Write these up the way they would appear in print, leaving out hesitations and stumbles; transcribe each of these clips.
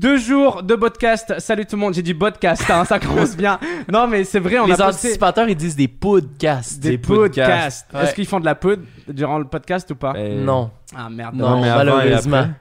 2 jours de podcast. Salut tout le monde, j'ai dit podcast, hein, ça commence bien. Non mais c'est vrai, on Les a posté anticipateurs, ils disent des podcasts. des podcasts. Ouais. Est-ce qu'ils font de la pod durant le podcast ou pas? Non. Ah merde. Non, mais avant et malheureusement. après?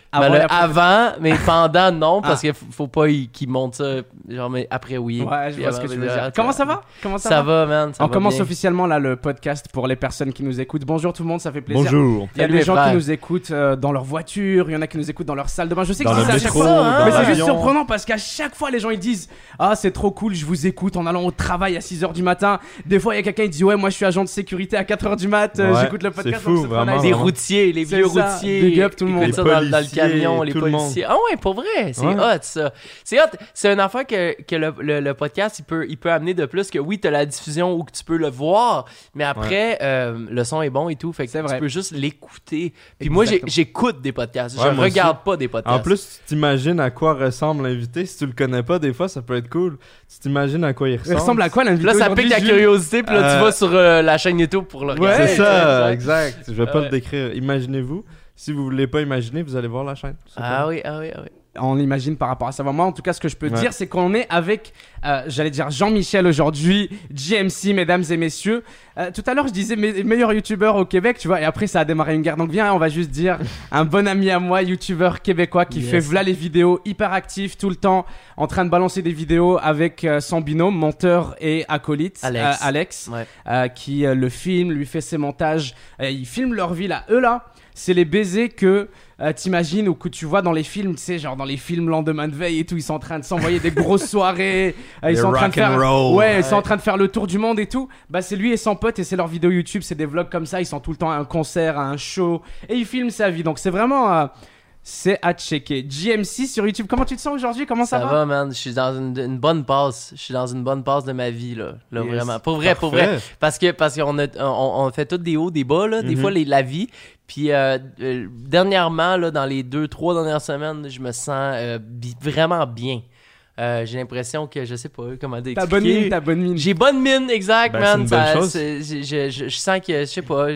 Avant, mais pendant, non, parce qu'il faut pas qu'ils montent ça. Genre, mais après, oui. Ouais, je Puis vois ce avant, que tu mais veux là, dire. Comment ça va? Comment Ça va, man. Ça On va commence bien. officiellement là le podcast pour les personnes qui nous écoutent. Bonjour tout le monde, ça fait plaisir. Bonjour. Il y a Salut, des mes gens frères. qui nous écoutent dans leur voiture, il y en a qui nous écoutent dans leur salle de bain. Je sais que Dans c'est le ça à chaque métro, fois. dans Mais c'est juste l'avion. surprenant parce qu'à chaque fois, les gens ils disent ah, c'est trop cool, je vous écoute en allant au travail à 6h du matin. Des fois, il y a quelqu'un qui dit ouais, moi je suis agent de sécurité à 4h du mat, Ouais, j'écoute le podcast. c'est fou, donc trop vraiment. nice. Les vraiment. routiers, les C'est vieux ça. routiers. Big up tout le Ils monde. écoutent ça dans le policiers, camion, les tout le policiers. Ah ouais, pour vrai, c'est Ouais. hot ça. C'est hot. C'est une affaire que le podcast, il peut amener de plus que oui, t'as la diffusion où que tu peux le voir, mais après, le son est bon et tout, fait que C'est vrai. tu peux juste l'écouter. Puis moi, Exactement. j'écoute des podcasts. Ouais, Je moi regarde pas des podcasts. En plus, tu t'imagines à quoi ressemble l'invité. Si tu le connais pas, des fois, ça peut être cool. Tu t'imagines à quoi il Il ressemble. ressemble à quoi l'invité Là, ça aujourd'hui, pique ta Jules? curiosité, puis là, tu vas sur la chaîne YouTube pour le regarder. C'est ça, exact. Je vais pas Ouais. le décrire. Imaginez-vous. Si vous voulez pas imaginer, vous allez voir la chaîne. C'est Ah tout. oui. On imagine par rapport à ça. Moi, en tout cas, ce que je peux Ouais. dire, c'est qu'on est avec, j'allais dire Jean-Michel aujourd'hui, GMC, mesdames et messieurs. Tout à l'heure, je disais meilleur youtubeur au Québec, tu vois, et après, ça a démarré une guerre. Donc, viens, on va juste dire un bon ami à moi, youtubeur québécois qui Yes. fait v'là les vidéos, hyper actif tout le temps, en train de balancer des vidéos avec son binôme, monteur et acolyte, Alex. Ouais. qui le filme, lui fait ses montages. Ils filment leur vie là. Eux là, c'est les baisers que t'imagines ou que tu vois dans les films, tu sais, genre dans les films Lendemain de veille et tout, ils sont en train de s'envoyer des grosses soirées, ils Les sont en train de faire, rock and roll. ouais, ils sont en train de faire le tour du monde et tout. Bah c'est lui et son pote et c'est leur vidéo YouTube, c'est des vlogs comme ça, ils sont tout le temps à un concert, à un show et ils filment sa vie. Donc c'est vraiment c'est à checker. GMC sur YouTube. Comment tu te sens aujourd'hui? Comment ça Ça va, man. Je suis dans une bonne passe. Je suis dans une bonne passe de ma vie, là. Là, Yes. vraiment. Pour vrai. Parce qu'on on fait tous des hauts, des bas, là. Des fois, la vie. Puis, dernièrement, là, dans les 2-3 dernières semaines, je me sens vraiment bien. J'ai l'impression que, je sais pas comment T'as bonne mine, t'as bonne mine. J'ai bonne mine, exact, Ben, man. c'est une bonne chose. Je sens que, je sais pas,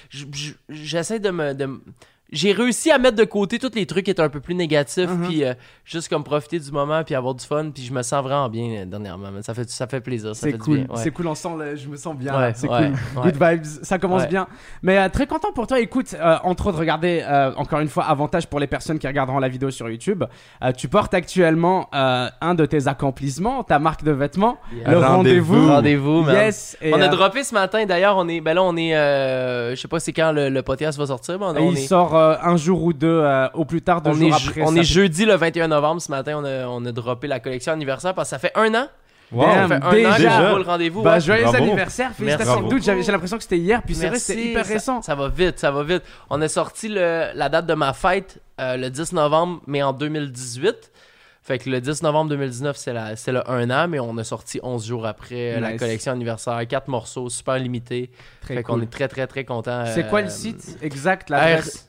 j'essaie de me... J'ai réussi à mettre de côté tous les trucs qui étaient un peu plus négatifs, puis juste comme profiter du moment, puis avoir du fun, puis je me sens vraiment bien dernièrement. Man. Ça fait plaisir, ça C'est fait cool, du bien. Ouais. c'est cool, je me sens bien, Ouais, là. C'est ouais, cool. ouais. Good vibes, ça commence Ouais. bien. Mais très content pour toi. Écoute, entre autres, regardez, encore une fois, avantage pour les personnes qui regarderont la vidéo sur YouTube. Tu portes actuellement un de tes accomplissements, ta marque de vêtements, Yeah. le Rendez-vous. Rendez-vous, man. Yes. Et, On a droppé ce matin, d'ailleurs, on est, je sais pas c'est quand le podcast va sortir, mais il sort un jour ou deux, au plus tard, 2 on jours est, après. on ça est fait- jeudi le 21 novembre, ce matin, on a droppé la collection anniversaire parce que ça fait 1 an. Wow. Damn. Ça fait un an Déjà. qu'on roule le rendez-vous. Bah, ouais. joyeux Bravo. anniversaire, félicitations. Bravo. Doute, j'ai l'impression que c'était hier, puis c'est vrai, Merci, c'était hyper récent. Ça va vite, ça va vite. On a sorti la date de ma fête le 10 novembre, mais en 2018. Fait que le 10 novembre 2019, c'est le 1 an, mais on a sorti 11 jours après la Nice. collection anniversaire. 4 morceaux, super limité. Très Fait cool. qu'on est très, très, très contents. C'est quoi le site exact, l'adresse?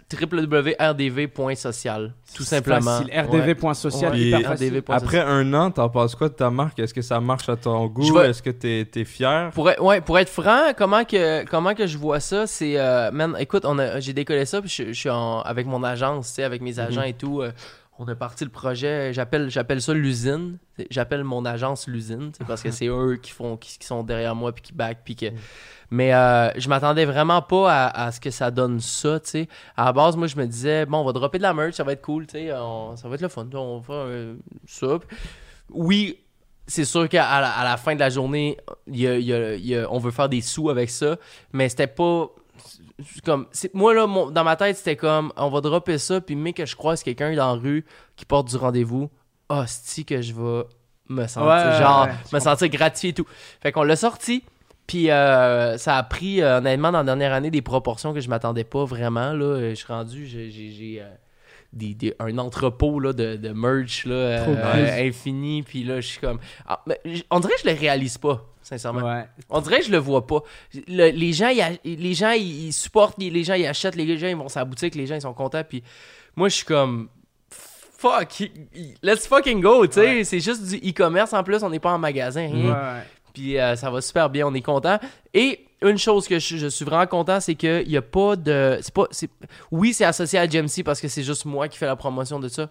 www.rdv.social, tout simplement. Facile, rdv.social, Ouais. hyper Puis, facile. rdv.social. Après 1 an, t'en penses quoi de ta marque? Est-ce que ça marche à ton goût? Je vais- Est-ce que t'es fier? Pour être franc, comment que je vois ça, c'est man, écoute, j'ai décollé ça, puis je suis avec mon agence, tu sais, avec mes agents et tout. On a parti le projet, j'appelle ça l'usine. J'appelle mon agence l'usine, tu sais, parce que c'est eux qui sont derrière moi puis qui back puis que. Mais je m'attendais vraiment pas à ce que ça donne ça, tu sais. À la base, moi je me disais bon, on va dropper de la merch, ça va être cool, tu sais, ça va être le fun, on va faire ça. Oui, c'est sûr qu'à la fin de la journée, on veut faire des sous avec ça, mais c'était pas comme moi là, dans ma tête, c'était comme on va dropper ça, puis mais que je croise quelqu'un dans la rue qui porte du rendez-vous, hostie que je vais me sentir me sentir gratifié et tout. Fait qu'on l'a sorti. Puis ça a pris honnêtement dans la dernière année des proportions que je m'attendais pas vraiment là. Je suis rendu, j'ai un entrepôt là, de merch là, Trop nice. infini. Puis là, je suis comme on dirait que je le réalise pas, sincèrement. Ouais. On dirait que je le vois pas. Les gens ils supportent, les gens ils achètent, les gens ils vont sur la boutique, les gens ils sont contents. Puis moi je suis comme fuck, let's fucking go, tu sais. Ouais. C'est juste du e-commerce en plus, on n'est pas en magasin, rien. Ouais. Puis ça va super bien, on est content. Et une chose que je suis vraiment content, c'est qu'il n'y a pas de... Oui, c'est associé à GMC parce que c'est juste moi qui fais la promotion de ça.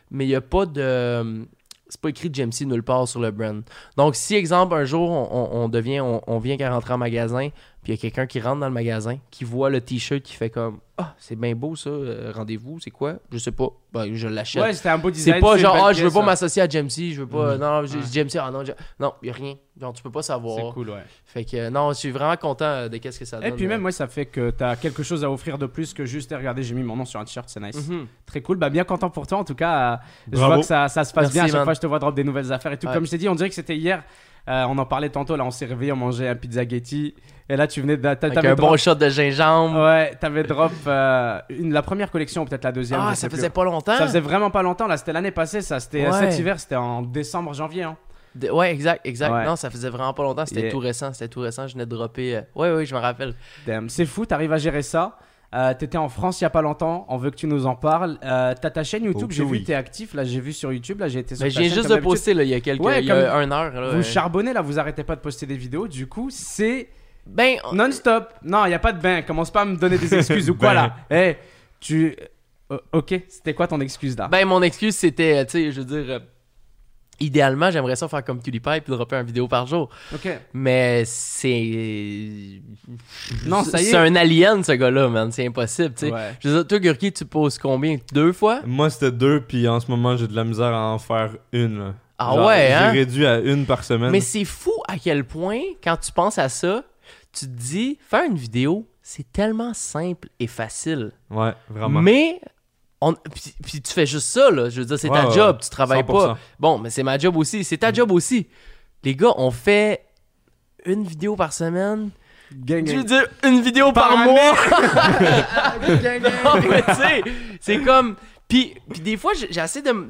mais il n'y a pas de... C'est pas écrit GMC nulle part sur le brand. Donc, si, exemple, un jour, on vient qu'à rentrer en magasin, puis il y a quelqu'un qui rentre dans le magasin, qui voit le t-shirt, qui fait comme « Ah, c'est bien beau ça, rendez-vous, c'est quoi? » Je sais pas. Ben, je l'achète. Ouais, c'était un beau design. C'est pas une genre belle « Ah, je veux pièce, pas m'associer à GMC, je veux pas... Non, GMC, non, non, il y a rien. Genre, tu peux pas savoir. C'est cool, ouais. Fait que non, je suis vraiment content de qu'est-ce que ça donne. Et puis même, moi, ça fait que t'as quelque chose à offrir de plus que juste, regardez, j'ai mis mon nom sur un t-shirt, c'est nice. Très cool. Bah, bien content pour toi, en tout cas. Je Bravo. vois que ça se passe Merci, bien. À chaque man. fois, je te vois drop des nouvelles affaires et tout. Ouais. Comme je t'ai dit, on dirait que c'était hier. On en parlait tantôt, là, on s'est réveillé, on mangeait un pizza Getty. Et là, tu venais de. Avec t'avais un drop- bon shot de gingembre. Ouais, t'avais drop la première collection, ou peut-être la deuxième. Ah, je ça sais plus. faisait pas longtemps. Ça faisait vraiment pas longtemps, là. C'était l'année passée, ça. C'était Ouais. cet hiver, c'était en décembre, janvier. Hein. Ouais, exact. Ouais. Non, ça faisait vraiment pas longtemps. C'était Yeah. tout récent. Je venais de dropper. Ouais, je me rappelle. Damn. C'est fou, t'arrives à gérer ça. T'étais en France il y a pas longtemps, on veut que tu nous en parles. T'as ta chaîne YouTube, Ok, j'ai vu oui. t'es actif, là j'ai vu sur YouTube, là j'ai été sur Mais ta je viens chaîne, juste comme de poster là, il y a quelques. Ouais, il y a une heure. Là, Vous charbonnez là, vous arrêtez pas de poster des vidéos, du coup c'est Ben, non-stop. Non, il y a pas de bain, commence pas à me donner des excuses ou quoi là. Eh, tu... ok, c'était quoi ton excuse là? ben, mon excuse c'était, tu sais, je veux dire, idéalement, j'aimerais ça faire comme PewDiePie puis dropper une vidéo par jour. Ok. Mais c'est. Non, ça y est. C'est un alien, ce gars-là, man. C'est impossible, tu sais. Ouais. Je veux dire, toi, Gurki, tu poses combien? 2 fois? Moi, c'était 2, puis en ce moment, j'ai de la misère à en faire une. Là. Ah ouais, hein? J'ai réduit à une par semaine. Mais c'est fou à quel point, quand tu penses à ça, tu te dis, faire une vidéo, c'est tellement simple et facile. Ouais, vraiment. Mais, puis tu fais juste ça, là. Je veux dire, c'est ta Ouais, job, ouais, tu travailles 100%. pas. Bon, mais c'est ma job aussi, c'est ta job aussi. Les gars, on fait une vidéo par semaine. Gang, Je gang. veux dire, une vidéo par Par mois. Gang, gang. Non, mais tu sais, c'est comme... Puis des fois, j'essaie de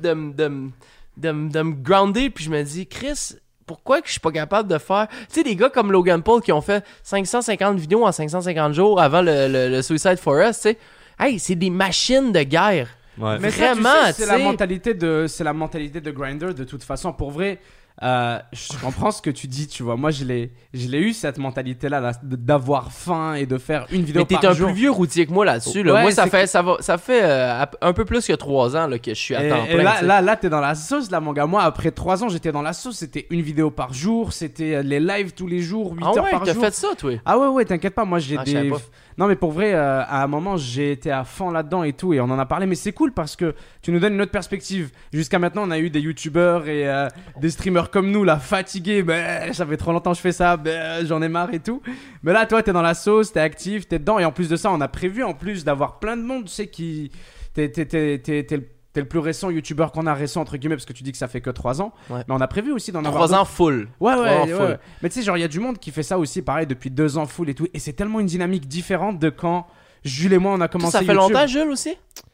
me grounder, puis je me dis, Chris, pourquoi que je suis pas capable de faire... Tu sais, des gars comme Logan Paul qui ont fait 550 vidéos en 550 jours avant le Suicide Forest, tu sais. Hey, c'est des machines de guerre. Ouais. Mais ça, tu Vraiment, sais, tu c'est la sais. mentalité de Grindr de toute façon. Pour vrai, je comprends ce que tu dis, tu vois. Moi, je l'ai eu cette mentalité-là, là, d'avoir faim et de faire une vidéo Mais t'es par un jour. plus vieux routier que moi là-dessus. Là. Ouais, Moi, ça c'est fait un peu plus que 3 ans là, que je suis à temps Et plein. là, tu sais. là, t'es dans la sauce, là, mon gars. Moi, après 3 ans, j'étais dans la sauce. C'était une vidéo par jour. C'était les lives tous les jours, 8 Ah heures ouais, par t'as jour. fait ça, toi? Ah ouais, t'inquiète pas. Moi, j'ai Ah, je savais des. pas. Non, mais pour vrai, à un moment, j'ai été à fond là-dedans et tout. Et on en a parlé. Mais c'est cool parce que tu nous donnes une autre perspective. Jusqu'à maintenant, on a eu des youtubeurs et des streamers comme nous, là, fatigués. Ben, ça fait trop longtemps que je fais ça. Ben, j'en ai marre et tout. Mais là, toi, t'es dans la sauce, t'es actif, t'es dedans. Et en plus de ça, on a prévu, en plus, d'avoir plein de monde, tu sais, qui. T'es le plus récent youtubeur qu'on a récent, entre guillemets, parce que tu dis que ça fait que 3 ans. Ouais. Mais on a prévu aussi d'en avoir 3 ans full. Ouais, 3 ouais, ans ouais, full. ouais. Mais tu sais, genre, il y a du monde qui fait ça aussi, pareil, depuis 2 ans full et tout. Et c'est tellement une dynamique différente de quand Jules et moi, on a commencé Ça fait YouTube. longtemps, Jules, aussi?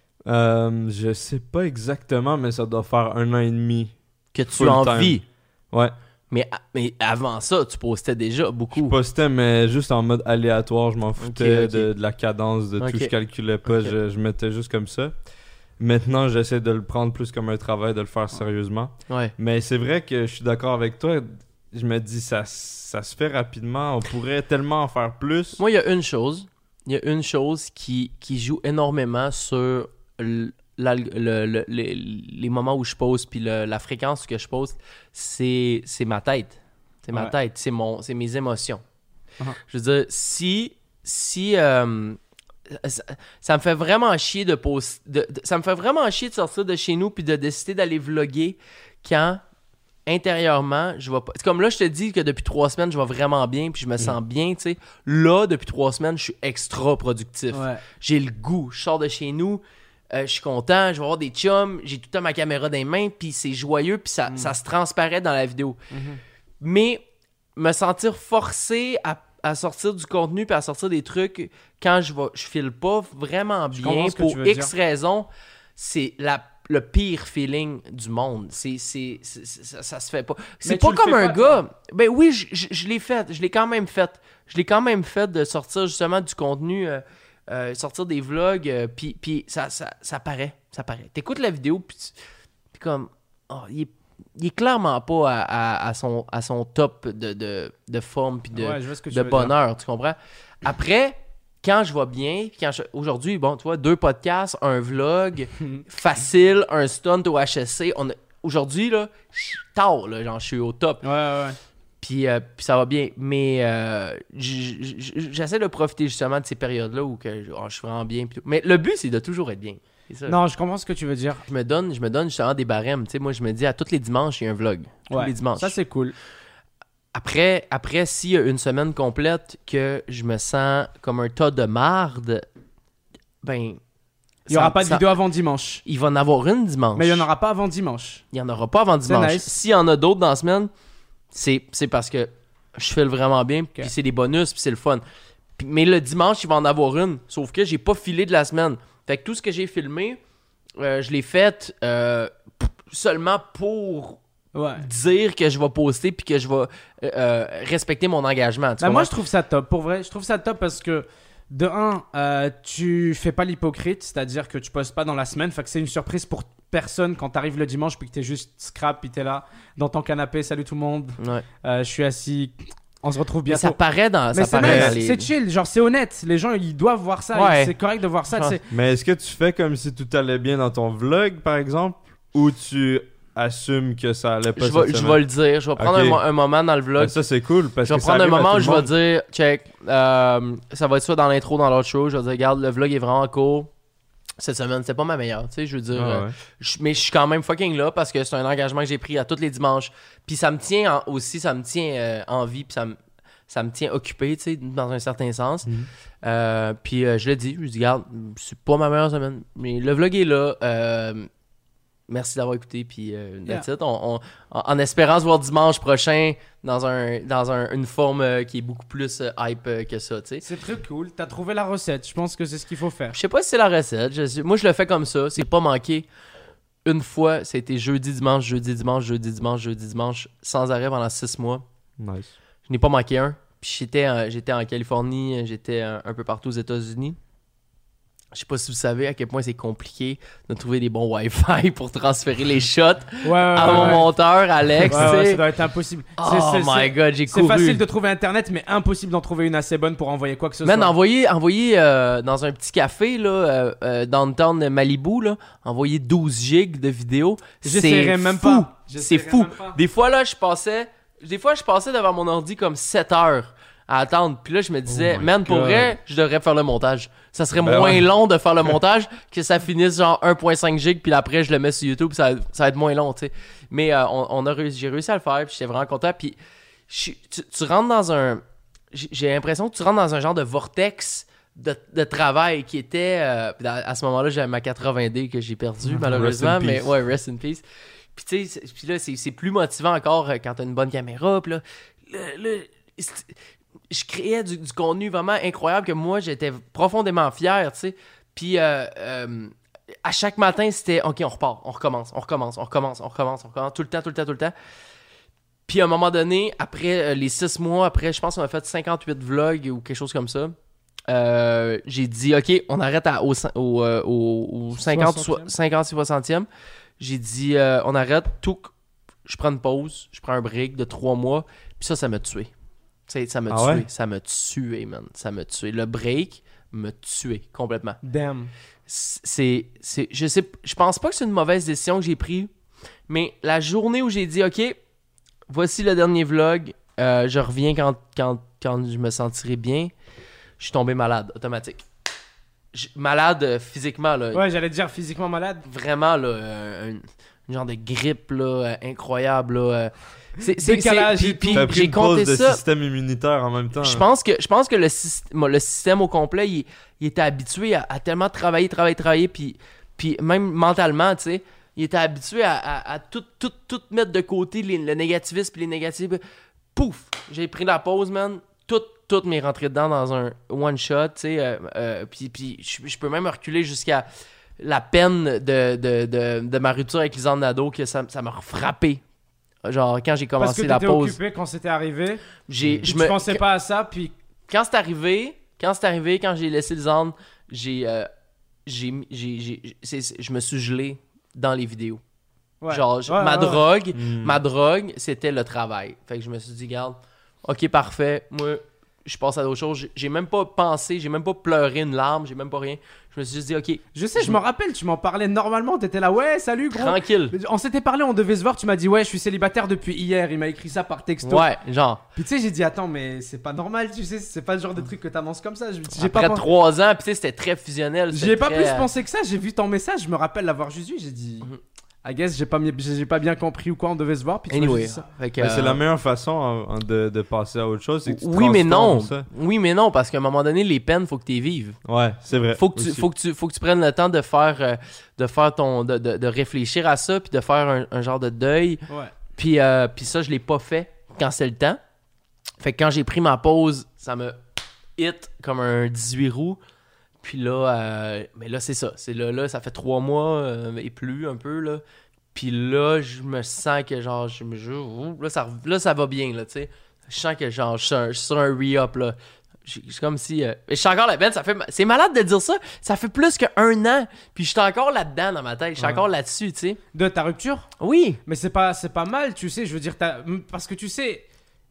Je sais pas exactement, mais ça doit faire 1 an et demi. Que tu Full en time. vis. Ouais. Mais avant ça, tu postais déjà Je beaucoup. postais, mais juste en mode aléatoire. Je m'en foutais ok. de la cadence, de Ok. tout. Je calculais pas. Ok. Je mettais juste comme ça. Maintenant, j'essaie de le prendre plus comme un travail, de le faire sérieusement. Ouais. Mais c'est vrai que je suis d'accord avec toi. Je me dis, ça se fait rapidement. On pourrait tellement en faire plus. Moi, il y a une chose. Il y a une chose qui joue énormément sur les moments où je pose puis la fréquence que je pose, c'est ma tête. C'est ma Ouais. tête. C'est mes émotions. Uh-huh. Je veux dire, si ça me fait vraiment chier de poster. Ça me fait vraiment chier de sortir de chez nous puis de décider d'aller vlogger quand intérieurement, je vais pas. C'est comme là, je te dis que depuis 3 semaines, je vais vraiment bien puis je me sens bien, tu sais. Là, depuis 3 semaines, je suis extra productif. Ouais. J'ai le goût. Je sors de chez nous, je suis content, je vais avoir des chums, j'ai tout le temps ma caméra dans les mains puis c'est joyeux puis ça se transparaît dans la vidéo. Mais me sentir forcé à sortir du contenu puis à sortir des trucs quand je file pas vraiment bien comprends ce que pour tu veux X dire. raisons, c'est le pire feeling du monde. Ça se fait pas. C'est Mais pas tu le comme fais un pas, gars. Ben oui, je l'ai fait. Je l'ai quand même fait. Je l'ai quand même fait de sortir justement du contenu, sortir des vlogs, puis ça paraît. Ça paraît. T'écoutes la vidéo, puis comme... oh, il est clairement pas à son top de forme puis Ouais, je vois ce que tu de veux bonheur, tu comprends? Après, quand je vais bien, aujourd'hui, bon, tu vois, 2 podcasts, un vlog, facile, un stunt au HSC. Aujourd'hui, là, tard, là, genre, je suis au top. Ouais. Puis ça va bien. Mais j'essaie de profiter justement de ces périodes-là où je suis vraiment bien. Mais le but, c'est de toujours être bien. C'est ça. Non, je comprends ce que tu veux dire. Je me donne justement des barèmes. Tu sais, moi, je me dis, à tous les dimanches, il y a un vlog. Tous les dimanches. Ça, c'est cool. Après, s'il y a une semaine complète que je me sens comme un tas de marde, ben... Il n'y aura pas de vidéo avant dimanche. Il va en avoir une dimanche. Mais il n'y en aura pas avant dimanche. Il n'y en aura pas avant dimanche. Nice. S'il y en a d'autres dans la semaine, c'est parce que je file vraiment bien, puis c'est des bonus, puis c'est le fun. Mais le dimanche, il va en avoir une. Sauf que j'ai pas filé de la semaine. Fait que tout ce que j'ai filmé, je l'ai fait seulement pour... dire que je vais poster puis que je vais respecter mon engagement. Moi, je trouve ça top. Pour vrai, je trouve ça top parce que de un, tu fais pas l'hypocrite, c'est-à-dire que tu postes pas dans la semaine. Fait que c'est une surprise pour personne quand t'arrives le dimanche puis que t'es juste scrap puis t'es là dans ton canapé. Salut tout le monde. Ouais. Je suis assis. On se retrouve bientôt. Mais ça paraît dans. Mais ça paraît dans les... c'est chill, genre c'est honnête. Les gens ils doivent voir ça. Ouais. C'est correct de voir ça. Ouais. Mais est-ce que tu fais comme si tout allait bien dans ton vlog, par exemple, ou tu assume que ça allait pas je vais le dire. Je vais prendre un moment dans le vlog. Ça, c'est cool. Parce je vais que prendre un moment où je vais dire. dire, check, ça va être ça dans l'intro, dans l'autre show. Je vais dire, regarde, le vlog est vraiment court. Cette semaine, c'était pas ma meilleure. Tu sais, je veux dire. Mais je suis quand même fucking là parce que c'est un engagement que j'ai pris à tous les dimanches. Puis ça me tient en vie. Puis ça me tient occupé, tu sais, dans un certain sens. Puis je le dis, regarde, c'est pas ma meilleure semaine. Mais le vlog est là. Merci d'avoir écouté, puis that's it. En espérant se voir dimanche prochain dans une forme qui est beaucoup plus hype que ça, tu sais. C'est très cool. T'as trouvé la recette. Je pense que c'est ce qu'il faut faire. Je sais pas si c'est la recette. Moi, je le fais comme ça. C'est pas manqué. Une fois, c'était jeudi, dimanche, sans arrêt pendant 6 mois. Nice. Je n'ai pas manqué un. Puis j'étais en Californie, j'étais un peu partout aux États-Unis. Je sais pas si vous savez à quel point c'est compliqué de trouver des bons Wi-Fi pour transférer les shots à mon monteur, Alex. Ça doit être impossible. Oh my god, j'ai couru. C'est facile de trouver Internet, mais impossible d'en trouver une assez bonne pour envoyer quoi que ce soit. Envoyer dans un petit café là, downtown Malibu, là, envoyer 12 gigs de vidéos, c'est même fou. Pas. C'est fou. Des fois, là, je passais devant mon ordi comme 7 heures à attendre. Puis là, je me disais, pour vrai, je devrais faire le montage. Ça serait moins long de faire le montage que ça finisse genre 1.5 gigs, puis après, je le mets sur YouTube, ça va être moins long, tu sais. Mais j'ai réussi à le faire, puis j'étais vraiment content. Puis tu rentres dans un... J'ai l'impression que tu rentres dans un genre de vortex de travail qui était... à ce moment-là, j'avais ma 80D que j'ai perdue, malheureusement. Mais ouais, rest in peace. Puis tu sais, là, c'est plus motivant encore quand t'as une bonne caméra. Puis là, je créais du contenu vraiment incroyable que moi, j'étais profondément fier, tu sais. Puis à chaque matin, c'était « OK, on repart, on recommence, tout le temps. » Puis à un moment donné, après les 6 mois, après, je pense qu'on a fait 58 vlogs ou quelque chose comme ça. J'ai dit « OK, on arrête au 50 60e. » J'ai dit on arrête, tout. Je prends une pause, je prends un break de 3 mois. Puis ça m'a tué. Ça m'a tué. Ouais? Ça m'a tué, man. Ça m'a tué. Le break m'a tué complètement. Damn. Je pense pas que c'est une mauvaise décision que j'ai prise, mais la journée où j'ai dit OK, voici le dernier vlog, je reviens quand je me sentirai bien, je suis tombé malade, automatique. Malade physiquement, là. Ouais, j'allais te dire physiquement malade. Vraiment, là, un genre de grippe, là, incroyable, là. Décalage et tout. T'as pris j'ai une pause compté de ça. système immunitaire en même temps. Je pense que le système au complet, il était habitué à tellement travailler, puis même mentalement, tu sais, il était habitué à tout mettre de côté, le négativisme puis les négatifs. Pouf! J'ai pris la pause, man. Tout m'est rentré dedans dans un one-shot, tu sais. Puis je peux même reculer jusqu'à la peine de ma rupture avec Lisanne Nadeau, que ça m'a frappé. Genre, quand j'ai commencé la pause. Parce que t'étais occupé quand c'était arrivé. Je pensais pas à ça, puis... Quand c'est arrivé, quand j'ai laissé Lisanne, je me suis gelé dans les vidéos. Ouais. Genre, ma drogue, c'était le travail. Fait que je me suis dit, regarde, OK, parfait, moi, je passe à d'autres choses. J'ai même pas pensé, j'ai même pas pleuré une larme, j'ai même pas rien. Je me suis juste dit, ok. Je sais, je me rappelle, tu m'en parlais normalement, t'étais là, ouais, salut gros. Tranquille. On s'était parlé, on devait se voir, tu m'as dit, ouais, je suis célibataire depuis hier, il m'a écrit ça par texto. Ouais, genre. Puis tu sais, j'ai dit, attends, mais c'est pas normal, tu sais, c'est pas le genre de truc que t'annonces comme ça. J'ai Après pas 3 ans, puis tu sais, c'était très fusionnel. J'y ai pas très- plus pensé que ça, j'ai vu ton message, je me rappelle l'avoir juste vu, j'ai dit, I guess, j'ai pas bien compris ou quoi, on devait se voir, puis tu m'as Anyway. juste dit ça. Fait que, Mais c'est la meilleure façon de passer à autre chose, c'est que tu oui, mais non. transformes ça. Oui, mais non, parce qu'à un moment donné, les peines, faut que tu les vives. Ouais, c'est vrai. Faut que tu, aussi. faut que tu prennes le temps de faire de réfléchir à ça, puis de faire un genre de deuil. Ouais. Puis ça, je l'ai pas fait quand c'est le temps. Fait que quand j'ai pris ma pause, ça me hit comme un 18 roues. Puis là, mais là, c'est ça. C'est là, ça fait 3 mois et plus un peu, là. Puis là, je me sens que genre, là, ça va bien, là, tu sais. Je sens que genre, je suis sur un re-up, là. C'est comme si... je suis encore là-dedans, c'est malade de dire ça. Ça fait plus qu'un an. Puis je suis encore là-dedans dans ma tête. Je suis encore là-dessus, tu sais. De ta rupture? Oui. Mais c'est pas mal, tu sais, je veux dire, parce que tu sais,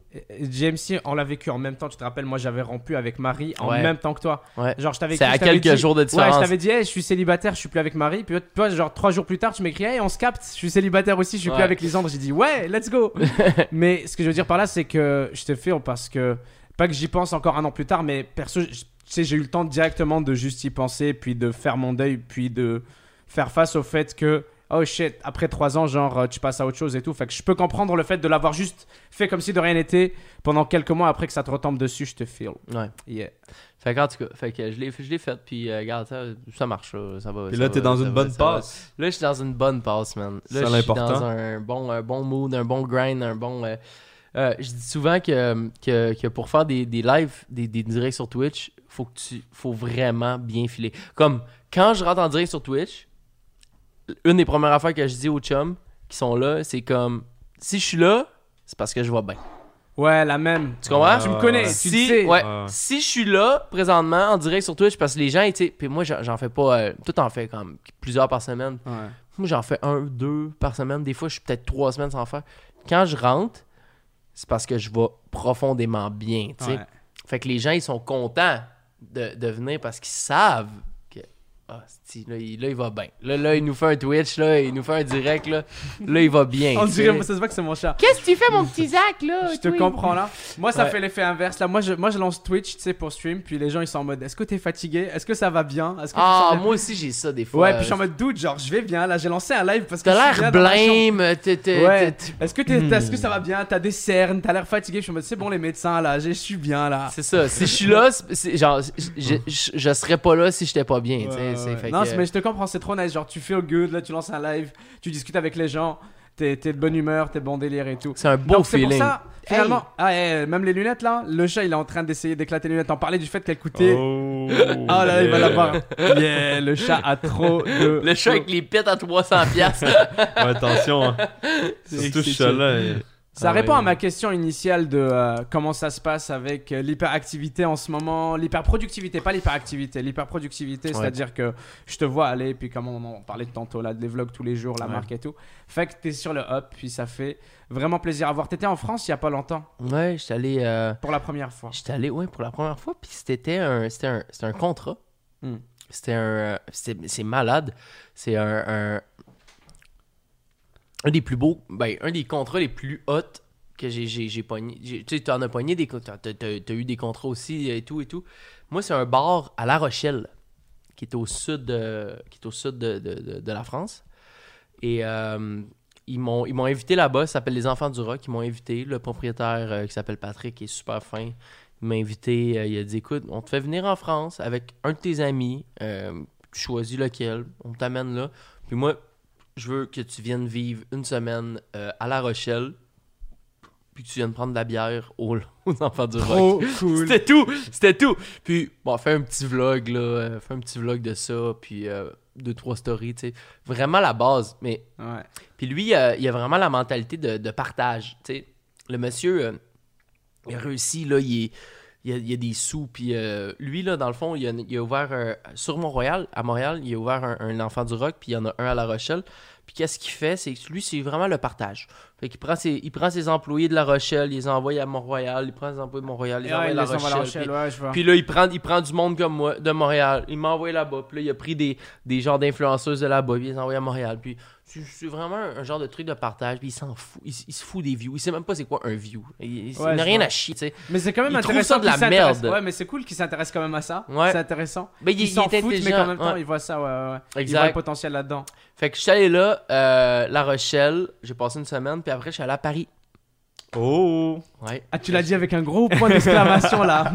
JMC, on l'a vécu en même temps, tu te rappelles, moi j'avais rompu avec Marie en Ouais. même temps que toi. Ouais. Genre, je t'avais C'est écrit, à je t'avais quelques dit- jours de Ouais, différence. je t'avais dit, hey, je suis célibataire, je suis plus avec Marie. Puis toi, genre 3 jours plus tard, tu m'écris, hey, on se capte, je suis célibataire aussi, je suis plus Ouais. avec Lisandre. J'ai dit, ouais, let's go. Mais ce que je veux dire par là, c'est que je te fais parce que, pas que j'y pense encore un an plus tard, mais perso, tu sais, j'ai eu le temps directement de juste y penser, puis de faire mon deuil, puis de faire face au fait que, oh shit, après 3 ans, genre, tu passes à autre chose et tout. Fait que je peux comprendre le fait de l'avoir juste fait comme si de rien n'était pendant quelques mois après que ça te retombe dessus, je te feel. Ouais. Yeah. Fait qu'en tout cas, je l'ai fait, puis regarde, ça marche, ça va. Puis ça là, va, t'es dans ça une va, bonne ça va. passe. Là, je suis dans une bonne passe, man. C'est Là, je suis l'important. dans un bon mood, un bon grind, un bon... je dis souvent que pour faire des lives, des directs sur Twitch, faut vraiment bien filer. Comme, quand je rentre en direct sur Twitch, une des premières affaires que je dis aux chums qui sont là, c'est comme, si je suis là, c'est parce que je vais bien. Ouais, la même. Tu comprends? Tu me connais, tu le Si, sais. ouais, Ouais. si je suis là présentement en direct sur Twitch, parce que les gens, tu sais, puis moi j'en fais pas, tout en fait comme plusieurs par semaine. Ouais. Moi j'en fais 1, 2 par semaine. Des fois je suis peut-être 3 semaines sans faire. Quand je rentre, c'est parce que je vais profondément bien, tu sais. Ouais. Fait que les gens ils sont contents de venir parce qu'ils savent que là il va bien. Là il nous fait un Twitch, là, il nous fait un direct, là il va bien. On tu dirait, sais. ça se voit que c'est mon chat. Qu'est-ce que tu fais mon petit Zach là? Je te comprends là. Moi, ça Ouais. fait l'effet inverse. Là, moi, je lance Twitch, tu sais, pour stream. Puis les gens, ils sont en mode, est-ce que t'es fatigué? Est-ce que ça va bien? Est-ce que tu sens Ah, bien? moi aussi j'ai ça des fois. Ouais, puis je suis en mode doute, genre, je vais bien. Là, j'ai lancé un live parce que. T'as je suis l'air bien dans ma chambre. blême, Ouais. Est-ce que ça va bien? T'as des cernes, t'as l'air fatigué. Je suis en mode, c'est bon, les médecins, là, je suis bien là. C'est ça. Si je suis là, genre, je serais pas là si j'étais pas bien. tu sais, Ouais, c'est- ouais. fait Non, que- mais je te comprends, c'est trop nice. Genre, tu feel good, là, tu lances un live, tu discutes avec les gens, t'es de bonne humeur, t'es de bon délire et tout. c'est un beau Donc, c'est pour feeling. ça, finalement, même les lunettes là, le chat il est en train d'essayer d'éclater les lunettes. On parlait du fait qu'elles coûtaient. Oh, Ah là, il va yeah. l'avoir. Yeah, le chat a trop de. Le chat avec les pets à 300$. Ouais, attention, hein. Surtout c'est ce chat-là. Ça Ah répond ouais. à ma question initiale de comment ça se passe avec l'hyperactivité en ce moment. L'hyperproductivité, pas l'hyperactivité. L'hyperproductivité, Ouais. c'est-à-dire que je te vois aller, puis comme on en parlait tantôt là, des vlogs tous les jours, la Ouais. marque et tout. Fait que t'es sur le up, puis ça fait vraiment plaisir à voir. T'étais en France il y a pas longtemps, Ouais, j'étais allé. pour la première fois. Ouais, pour la première fois. Puis c'était un contrat. Hmm. C'est malade. C'est un des plus beaux, un des contrats les plus hauts que j'ai pogné. Tu sais, t'en as pogné des t'as eu des contrats aussi et tout. Moi, c'est un bar à La Rochelle qui est au sud de la France. Et ils m'ont invité là-bas, ça s'appelle Les Enfants du Rock. Ils m'ont invité, le propriétaire qui s'appelle Patrick, qui est super fin. Il m'a invité, il a dit écoute, on te fait venir en France avec un de tes amis, tu choisis lequel, on t'amène là. Puis moi, je veux que tu viennes vivre une semaine à La Rochelle, puis que tu viennes prendre de la bière aux Enfants du Rock. Trop cool. C'était tout. Puis, bon, fais un petit vlog, là. Fais un petit vlog de ça, puis 2-3 stories, tu sais. Vraiment la base. Mais, Ouais. puis lui, il a vraiment la mentalité de partage, tu sais. Le monsieur, il a réussi, là, il y a des sous, puis lui, là, dans le fond, il a ouvert, sur Mont-Royal, à Montréal, il a ouvert un Enfant du Rock, puis il y en a un à La Rochelle. Puis qu'est-ce qu'il fait? C'est que lui, c'est vraiment le partage. Fait qu'il prend ses employés de La Rochelle, il les envoie à Mont-Royal, il prend ses employés de Mont-Royal, il les envoie à La Rochelle. Ouais, je vois. Puis là, il prend du monde comme moi, de Montréal. Il m'a envoyé là-bas. Puis là, il a pris des genres d'influenceuses de là-bas. Puis il les a envoyés à Montréal. Puis c'est vraiment un genre de truc de partage. Puis il s'en fout. Il se fout des views. Il sait même pas c'est quoi un view. Il n'a rien à chier, tu sais. Mais c'est quand même Il intéressant. trouve ça de la merde. Ouais, mais c'est cool qu'il s'intéresse quand même à ça. Ouais. C'est intéressant. Mais il s'en fout, mais intelligent. en même temps, il voit ça. Ouais. Exact. Il voit le potentiel là-dedans. Fait que je suis allé là, La Rochelle. J'ai passé une semaine. Puis après, je suis allé à Paris. Oh! Ouais. Ah, tu l'as dit avec un gros point d'exclamation là.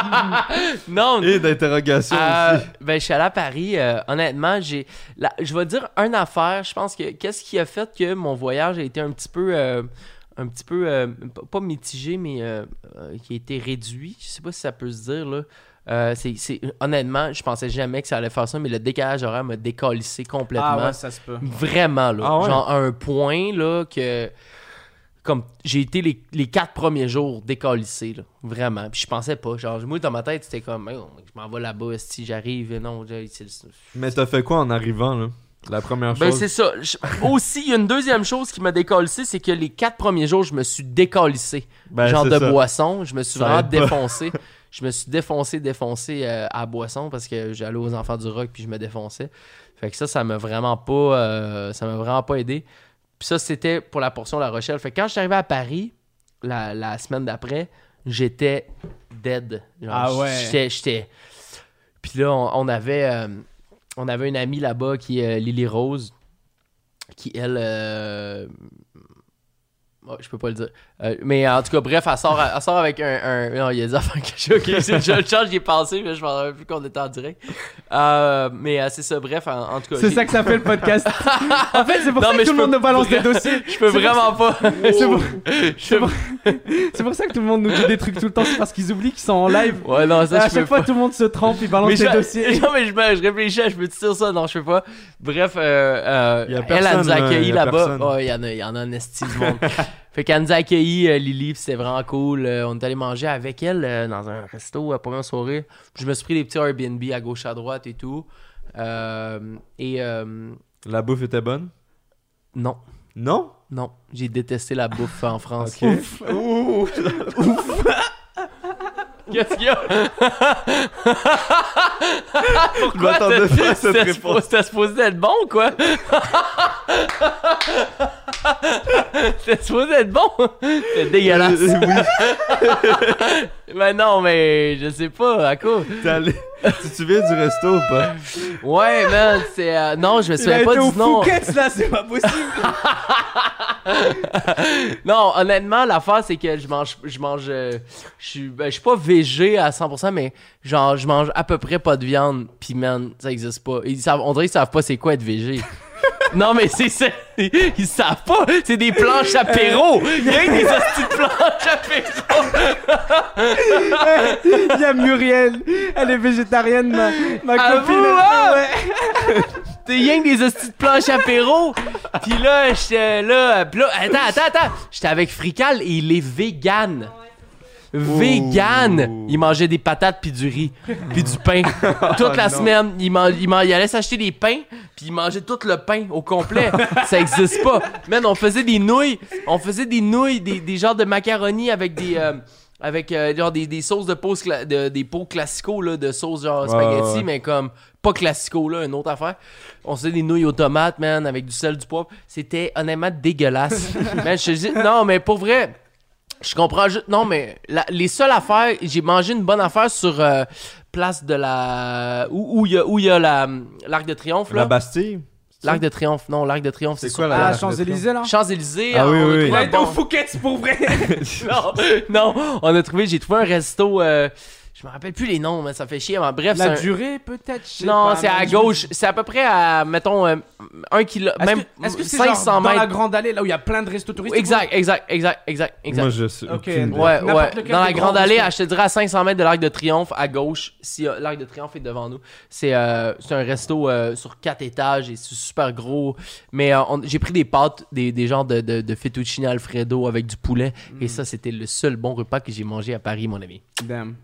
Non! Et d'interrogation aussi. Ben, je suis allé à Paris. Honnêtement, je vais dire une affaire. Je pense que qu'est-ce qui a fait que mon voyage a été un petit peu pas mitigé, mais qui a été réduit. Je sais pas si ça peut se dire là. Honnêtement, je pensais jamais que ça allait faire ça, mais le décalage horaire m'a décalissé complètement. Ah ouais, ça se peut. Vraiment là. Ah ouais? Genre à un point là que. Comme j'ai été les 4 premiers jours décalissé, là. Vraiment. Puis je pensais pas. Genre, moi, dans ma tête, c'était comme, je m'en vais là-bas, si j'arrive. Non, Mais t'as fait quoi en arrivant, là? La première chose? Ben, c'est ça. Aussi, il y a une deuxième chose qui m'a décalissé, c'est que les 4 premiers jours, je me suis décalissé. Ben, genre c'est de ça. boisson. Je me suis Ça vraiment aide pas. défoncé. Je me suis défoncé à boisson parce que j'allais aux Enfants du Rock puis je me défonçais. Fait que ça m'a vraiment pas aidé. Puis ça, c'était pour la portion La Rochelle. Fait que quand je suis arrivé à Paris, la semaine d'après, j'étais dead. Genre, Ah ouais. J'étais... Puis là, on avait une amie là-bas qui est Lily Rose, qui, elle... Oh, je peux pas le dire. Mais en tout cas, bref, elle sort avec un... Non, il y a des affaires que je le change, j'y ai pensé, mais je m'en rappelle plus qu'on était en direct. Mais c'est ça, bref, en tout cas... C'est ça que ça fait le podcast. En fait, c'est pour ça que tout le monde nous balance des dossiers. Je peux vraiment pas. C'est pour ça que tout le monde nous dit des trucs tout le temps. C'est parce qu'ils oublient qu'ils sont en live. Ouais, non, ça, À je peux chaque fois, pas. tout le monde se trempe, ils balancent des dossiers. Non, mais je réfléchis, je peux te dire ça. Non, je peux pas. Bref, elle personne, nous a accueillis y a là-bas. personne. Oh, il y en a un esti du monde. Fait qu'elle nous a accueillis, Lily, puis c'était vraiment cool. On est allé manger avec elle dans un resto, première soirée. Puis je me suis pris des petits Airbnb à gauche, à droite et tout. La bouffe était bonne? Non. Non? Non, j'ai détesté la bouffe en France. Ok. Ouh! Qu'est-ce qu'il y a? Je m'attendais pas à cette réponse. C'était supposé être bon, quoi? C'était supposé être bon? C'est dégueulasse. Oui. Mais non, mais je sais pas, à quoi? T'es allé... Tu te souviens du resto ou pas? Ouais, man, c'est... non, je me Il a souviens pas été au du nom. Fouquet's, là, c'est pas possible. Non, honnêtement, l'affaire, c'est que je mange je suis pas végé à 100%, mais genre, je mange à peu près pas de viande, pis man, ça existe pas. On dirait qu'ils savent pas c'est quoi être végé. Non, mais c'est ça. Ils savent pas. C'est des planches apéro. Il y a des hosties de planches apéro. Il y a Muriel, elle est végétarienne, ma Ah, copine. vous, hein? Ouais. T'es rien que des hosties de planches apéro. Pis là, j'étais là. Pis là, attends. J'étais avec Frical et il est vegan. Vegan! Il mangeait des patates puis du riz puis du pain toute la semaine. Il allait s'acheter des pains puis il mangeait tout le pain au complet. Ça existe pas. Man, on faisait des nouilles, des genres de macaroni avec des genre des sauces de pots des pots classicaux là, de sauce genre spaghetti, ouais. mais comme pas classico là, une autre affaire. On faisait des nouilles aux tomates, man, avec du sel, du poivre. C'était honnêtement dégueulasse. Man, je te dis, non, mais pour vrai. Je comprends juste. Non, mais les seules affaires. J'ai mangé une bonne affaire sur place de la. Où il y a l'Arc de Triomphe, là. La Bastille? L'Arc de Triomphe. Non, l'Arc de Triomphe, c'est C'est quoi sur- la- Ah, Champs-Élysées, là. Champs-Élysées. Ah oui, on a oui, trouvé oui. Il a un été au bon- Fouquet's pour vrai. non, j'ai trouvé un resto. Je me rappelle plus les noms, mais ça fait chier. Mais bref, La c'est un- durée, peut-être. je sais Non, pas, c'est à mais gauche. C'est à peu près à, mettons, 1 kilo. Même Est-ce que c'est 500 genre dans la mètres. grande allée, là où il y a plein de restos touristiques? Exact. Moi, je sais. Ok. aucune idée. Ouais, N'importe lequel Dans la des grande grands allée, restos. je te dirais à 500 mètres de l'Arc de Triomphe, à gauche, si l'Arc de Triomphe est devant nous. C'est un resto sur 4 étages et c'est super gros. Mais j'ai pris des pâtes, des genres de fettuccine Alfredo avec du poulet. Et ça, c'était le seul bon repas que j'ai mangé à Paris, mon ami. Damn. C'était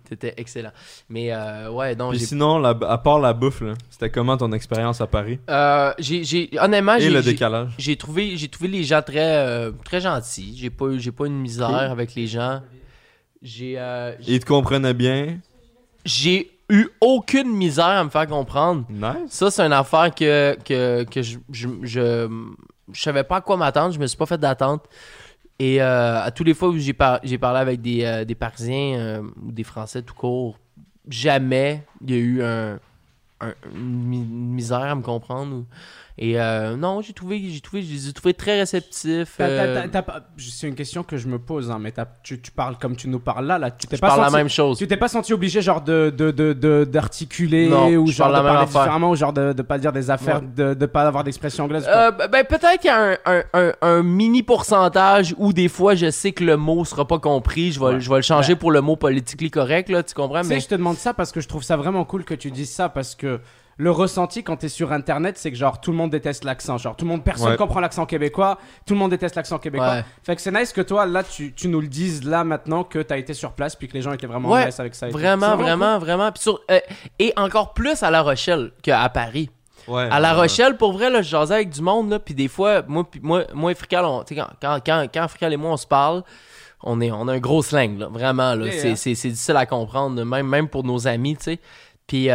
excellent. Mais ouais, non, Puis sinon, à part la bouffe, là, c'était comment ton expérience à Paris? Honnêtement, Et le décalage? j'ai trouvé les gens très, très gentils. J'ai pas eu une misère avec les gens. Ils te comprenaient bien? J'ai eu aucune misère à me faire comprendre. Nice. Ça, c'est une affaire que je savais pas à quoi m'attendre. Je me suis pas fait d'attente. Et à tous les fois où j'ai parlé avec des Parisiens ou des Français tout court, jamais il y a eu une misère à me comprendre. Et non, je les ai trouvés très réceptifs. C'est une question que je me pose, hein, mais tu parles comme tu nous parles là, tu t'es Je pas parle senti, la même chose. tu t'es pas senti obligé genre d'articuler Non, ou je genre parle de la même parler affaire. différemment ou genre de pas dire des affaires, de pas avoir d'expression anglaise. Peut-être qu'il y a un mini pourcentage où des fois je sais que le mot sera pas compris. Je vais le changer pour le mot politically correct, là, tu comprends? Tu sais, je te demande ça parce que je trouve ça vraiment cool que tu dises ça parce que le ressenti quand t'es sur internet, c'est que genre tout le monde déteste l'accent, genre personne comprend l'accent québécois, tout le monde déteste l'accent québécois. Ouais. Fait que c'est nice que toi là tu nous le dises là maintenant que t'as été sur place puis que les gens étaient vraiment à l'aise avec ça. Vraiment. Puis et encore plus à La Rochelle qu'à Paris. Ouais, À La Rochelle, pour vrai, là, je jasais avec du monde, là, puis des fois, moi et Frical, quand Frical et moi on se parle, on a un gros slang, là, vraiment, là. C'est difficile à comprendre, même pour nos amis, tu sais. Puis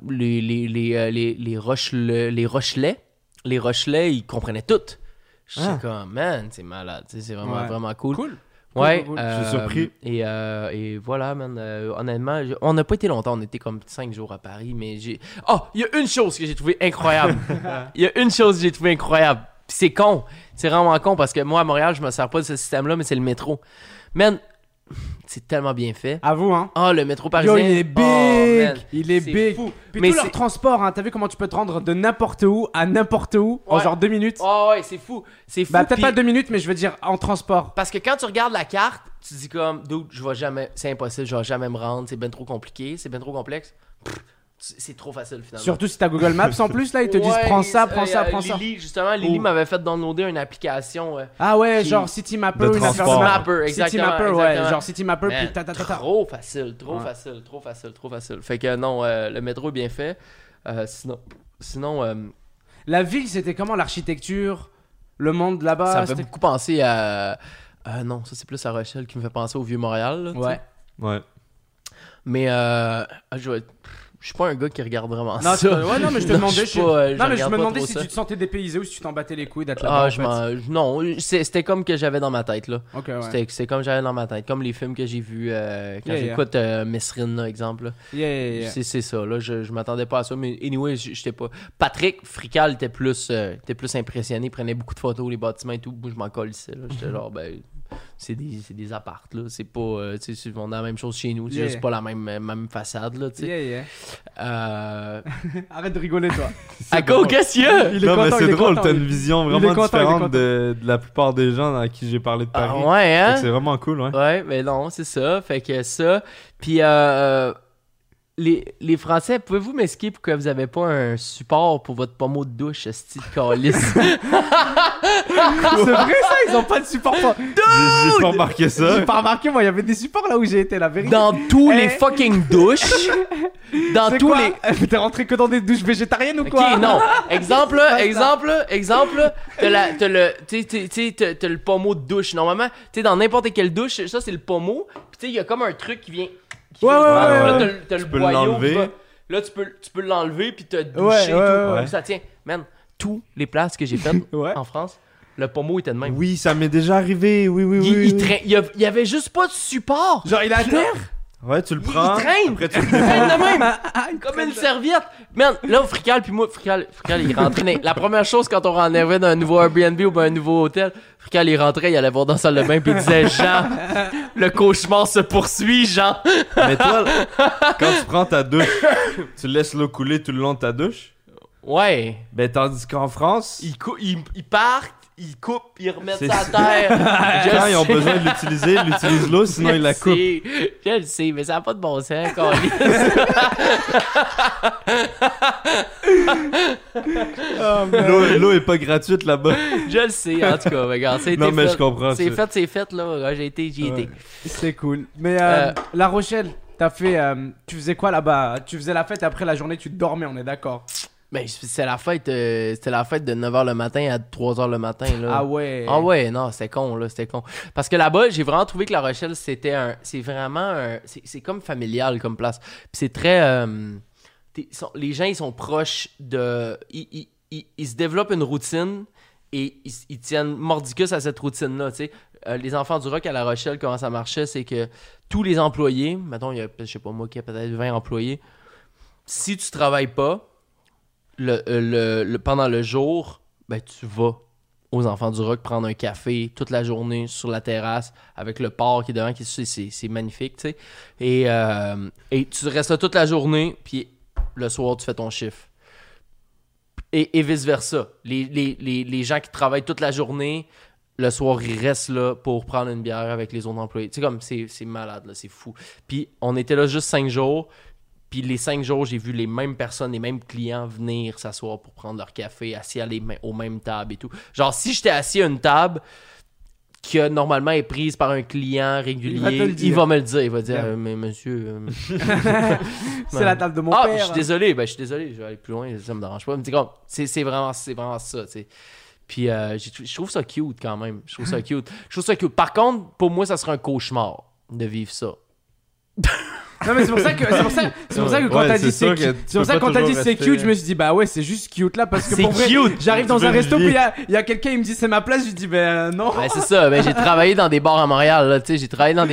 les Rochelais, ils comprenaient tout. Je suis comme, man, c'est malade, c'est vraiment cool. Ouais, cool. Je suis surpris. Et voilà, man. Honnêtement, on n'a pas été longtemps, on était comme 5 jours à Paris, mais il y a une chose que j'ai trouvé incroyable. Puis c'est con. C'est vraiment con parce que moi, à Montréal, je me sers pas de ce système-là, mais c'est le métro. Man, c'est tellement bien fait. À vous, hein. Le métro parisien. Yo, il est big. Il est big. Fou. Puis Mais tout leur transport, hein, t'as vu comment tu peux te rendre de n'importe où à n'importe où en Ouais. genre 2 minutes. Oh ouais, c'est fou. Bah peut-être Puis- pas 2 minutes, mais je veux dire en transport. Parce que quand tu regardes la carte, tu te dis comme, dude, c'est impossible, je vais jamais me rendre, c'est bien trop compliqué, c'est bien trop complexe. C'est trop facile finalement. Surtout si t'as Google Maps en plus, là, ils te disent prends ça. Lily, justement, Lily m'avait fait downloader une application. Ah ouais, Qui- genre City Mapper, de une affaire transport. de map. Mapper, exactement. City Mapper, exactement. ouais, genre City Mapper, Man, puis ta. trop facile. Trop facile. Fait que non, le métro est bien fait. Sinon La ville, c'était comment l'architecture, le monde ça là-bas me fait beaucoup penser à... non, ça c'est plus à Rochelle qui me fait penser au Vieux-Montréal. Là, tu sais. Ouais. Ouais. Mais je suis pas un gars qui regarde vraiment Non, ça. ouais, non, mais je te demandais, suis pas, non, mais je regarde me pas demandais trop si ça. tu te sentais dépaysé ou si tu t'en battais les couilles d'être là-bas. Ah, non, c'était comme que j'avais dans ma tête, là. Ok, ouais. C'était comme j'avais dans ma tête. Comme les films que j'ai vus quand Yeah, j'écoute Mesrine, là, exemple. Là. Yeah. C'est ça, là. Je m'attendais pas à ça. Mais anyway, j'étais pas... Patrick Frical était plus impressionné. Il prenait beaucoup de photos, les bâtiments et tout. Moi, je m'en colissais, là. J'étais genre, ben... C'est des appartes, là. C'est pas... tu sais, on a la même chose chez nous. C'est juste pas la même façade, là, tu sais. Yeah. Euh... Arrête de rigoler, toi. qu'est-ce qu'il y a? Il est Non, mais content, il c'est est drôle, content, t'as il- une vision il est vraiment content, il est différente content. de la plupart des gens à qui j'ai parlé de Paris. Ah, ouais, hein? Fait que c'est vraiment cool, ouais. Ouais, mais non, c'est ça. Fait que ça. Puis, les Français, pouvez-vous m'expliquer pourquoi vous avez pas un support pour votre pommeau de douche, style calice? C'est vrai ça, ils ont pas de support. J'ai pas remarqué ça. J'ai pas remarqué, moi, il y avait des supports là où j'ai été, la vérité. Dans tous les Eh. fucking douches. Dans C'est tous quoi? les. T'es rentré que dans des douches végétariennes ou quoi? Ok, non. Exemple, t'as le pommeau de douche. Normalement, tu sais, dans n'importe quelle douche, ça c'est le pommeau. Puis tu sais, il y a comme un truc qui vient. Ouais. Là, t'as le peux boyau. l'enlever. Là, tu peux l'enlever puis te doucher. Ouais, tout. ouais. Puis ça tient. Man, tous les places que j'ai faites Ouais. en France, le pommeau était de même. Oui, ça m'est déjà arrivé. Oui. Il y avait juste pas de support. Genre, il est à terre? Ouais, tu le Il prends. traîne. Après, tu Il traîne de même. Comme une serviette. Man, là, Frical, puis moi, Frical, il rentrait. La première chose quand on rentrait dans un nouveau Airbnb ou un nouveau hôtel, Frical, il rentrait, il allait voir dans la salle de bain, puis il disait Jean, le cauchemar se poursuit, Jean. Mais toi, quand tu prends ta douche, tu laisses l'eau couler tout le long de ta douche. Ouais. Ben, tandis qu'en France, Ils partent, ils coupent, ils remettent C'est ça à ça. terre. Je quand ils ont sais. besoin de l'utiliser, ils utilisent l'eau, sinon ils la coupent. Je le sais, mais ça n'a pas de bon sens, câlisse. L'eau est pas gratuite là-bas. Je le sais, en tout cas, regarde, ça a été Non, mais fait. je comprends. C'est fait, là. J'y ai été. C'est cool. Mais Euh, La Rochelle, t'as fait. Tu faisais quoi là-bas? Tu faisais la fête et après la journée, tu dormais, on est d'accord. Ben, c'était la fête de 9h le matin à 3h le matin, là. Ah ouais. Ah ouais, non, c'était con, là, c'était con. Parce que là-bas, j'ai vraiment trouvé que La Rochelle, c'est comme familial comme place. Puis c'est très... les gens, ils sont proches de... Ils se développent une routine et ils tiennent mordicus à cette routine-là, tu sais. Les enfants du rock à La Rochelle, comment ça marchait, c'est que tous les employés, mettons, il y a, je sais pas moi, qui a peut-être 20 employés, si tu travailles pas, pendant le jour, ben tu vas aux Enfants du Rock prendre un café toute la journée sur la terrasse avec le port qui est devant, c'est magnifique, tu sais. Et tu restes là toute la journée, puis le soir, tu fais ton chiffre. Et vice-versa. Les gens qui travaillent toute la journée, le soir, ils restent là pour prendre une bière avec les autres employés. Tu sais, comme, c'est malade, là, c'est fou. Puis on était là juste 5 jours. Puis les 5 jours, j'ai vu les mêmes personnes, les mêmes clients venir s'asseoir pour prendre leur café, assis aux mêmes tables et tout. Genre, si j'étais assis à une table qui normalement est prise par un client régulier, il va me le dire. Il va dire, mais monsieur... c'est la table de mon père. Je suis désolé. Je vais aller plus loin, ça me dérange pas. C'est vraiment ça, tu sais. Puis je trouve ça cute quand même. Je trouve ça cute. Par contre, pour moi, ça serait un cauchemar de vivre ça. Non mais c'est pour ça que quand t'as dit c'est cute, je me suis dit bah ouais c'est juste cute là parce que pour vrai j'arrive dans un resto puis il y a quelqu'un il me dit c'est ma place, je dis ben non. Ben c'est ça, j'ai travaillé dans des bars à Montréal là, tu sais,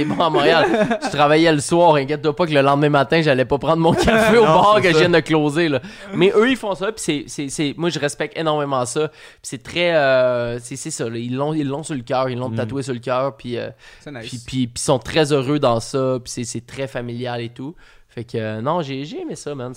je travaillais le soir, inquiète-toi pas que le lendemain matin j'allais pas prendre mon café au bar que je viens de closer là. Mais eux ils font ça puis c'est moi je respecte énormément ça. Puis c'est très c'est ça là, ils l'ont sur le cœur, ils l'ont tatoué sur le cœur puis nice. puis ils sont très heureux dans ça, puis c'est très familial et tout. Fait que non, j'ai aimé ça, man.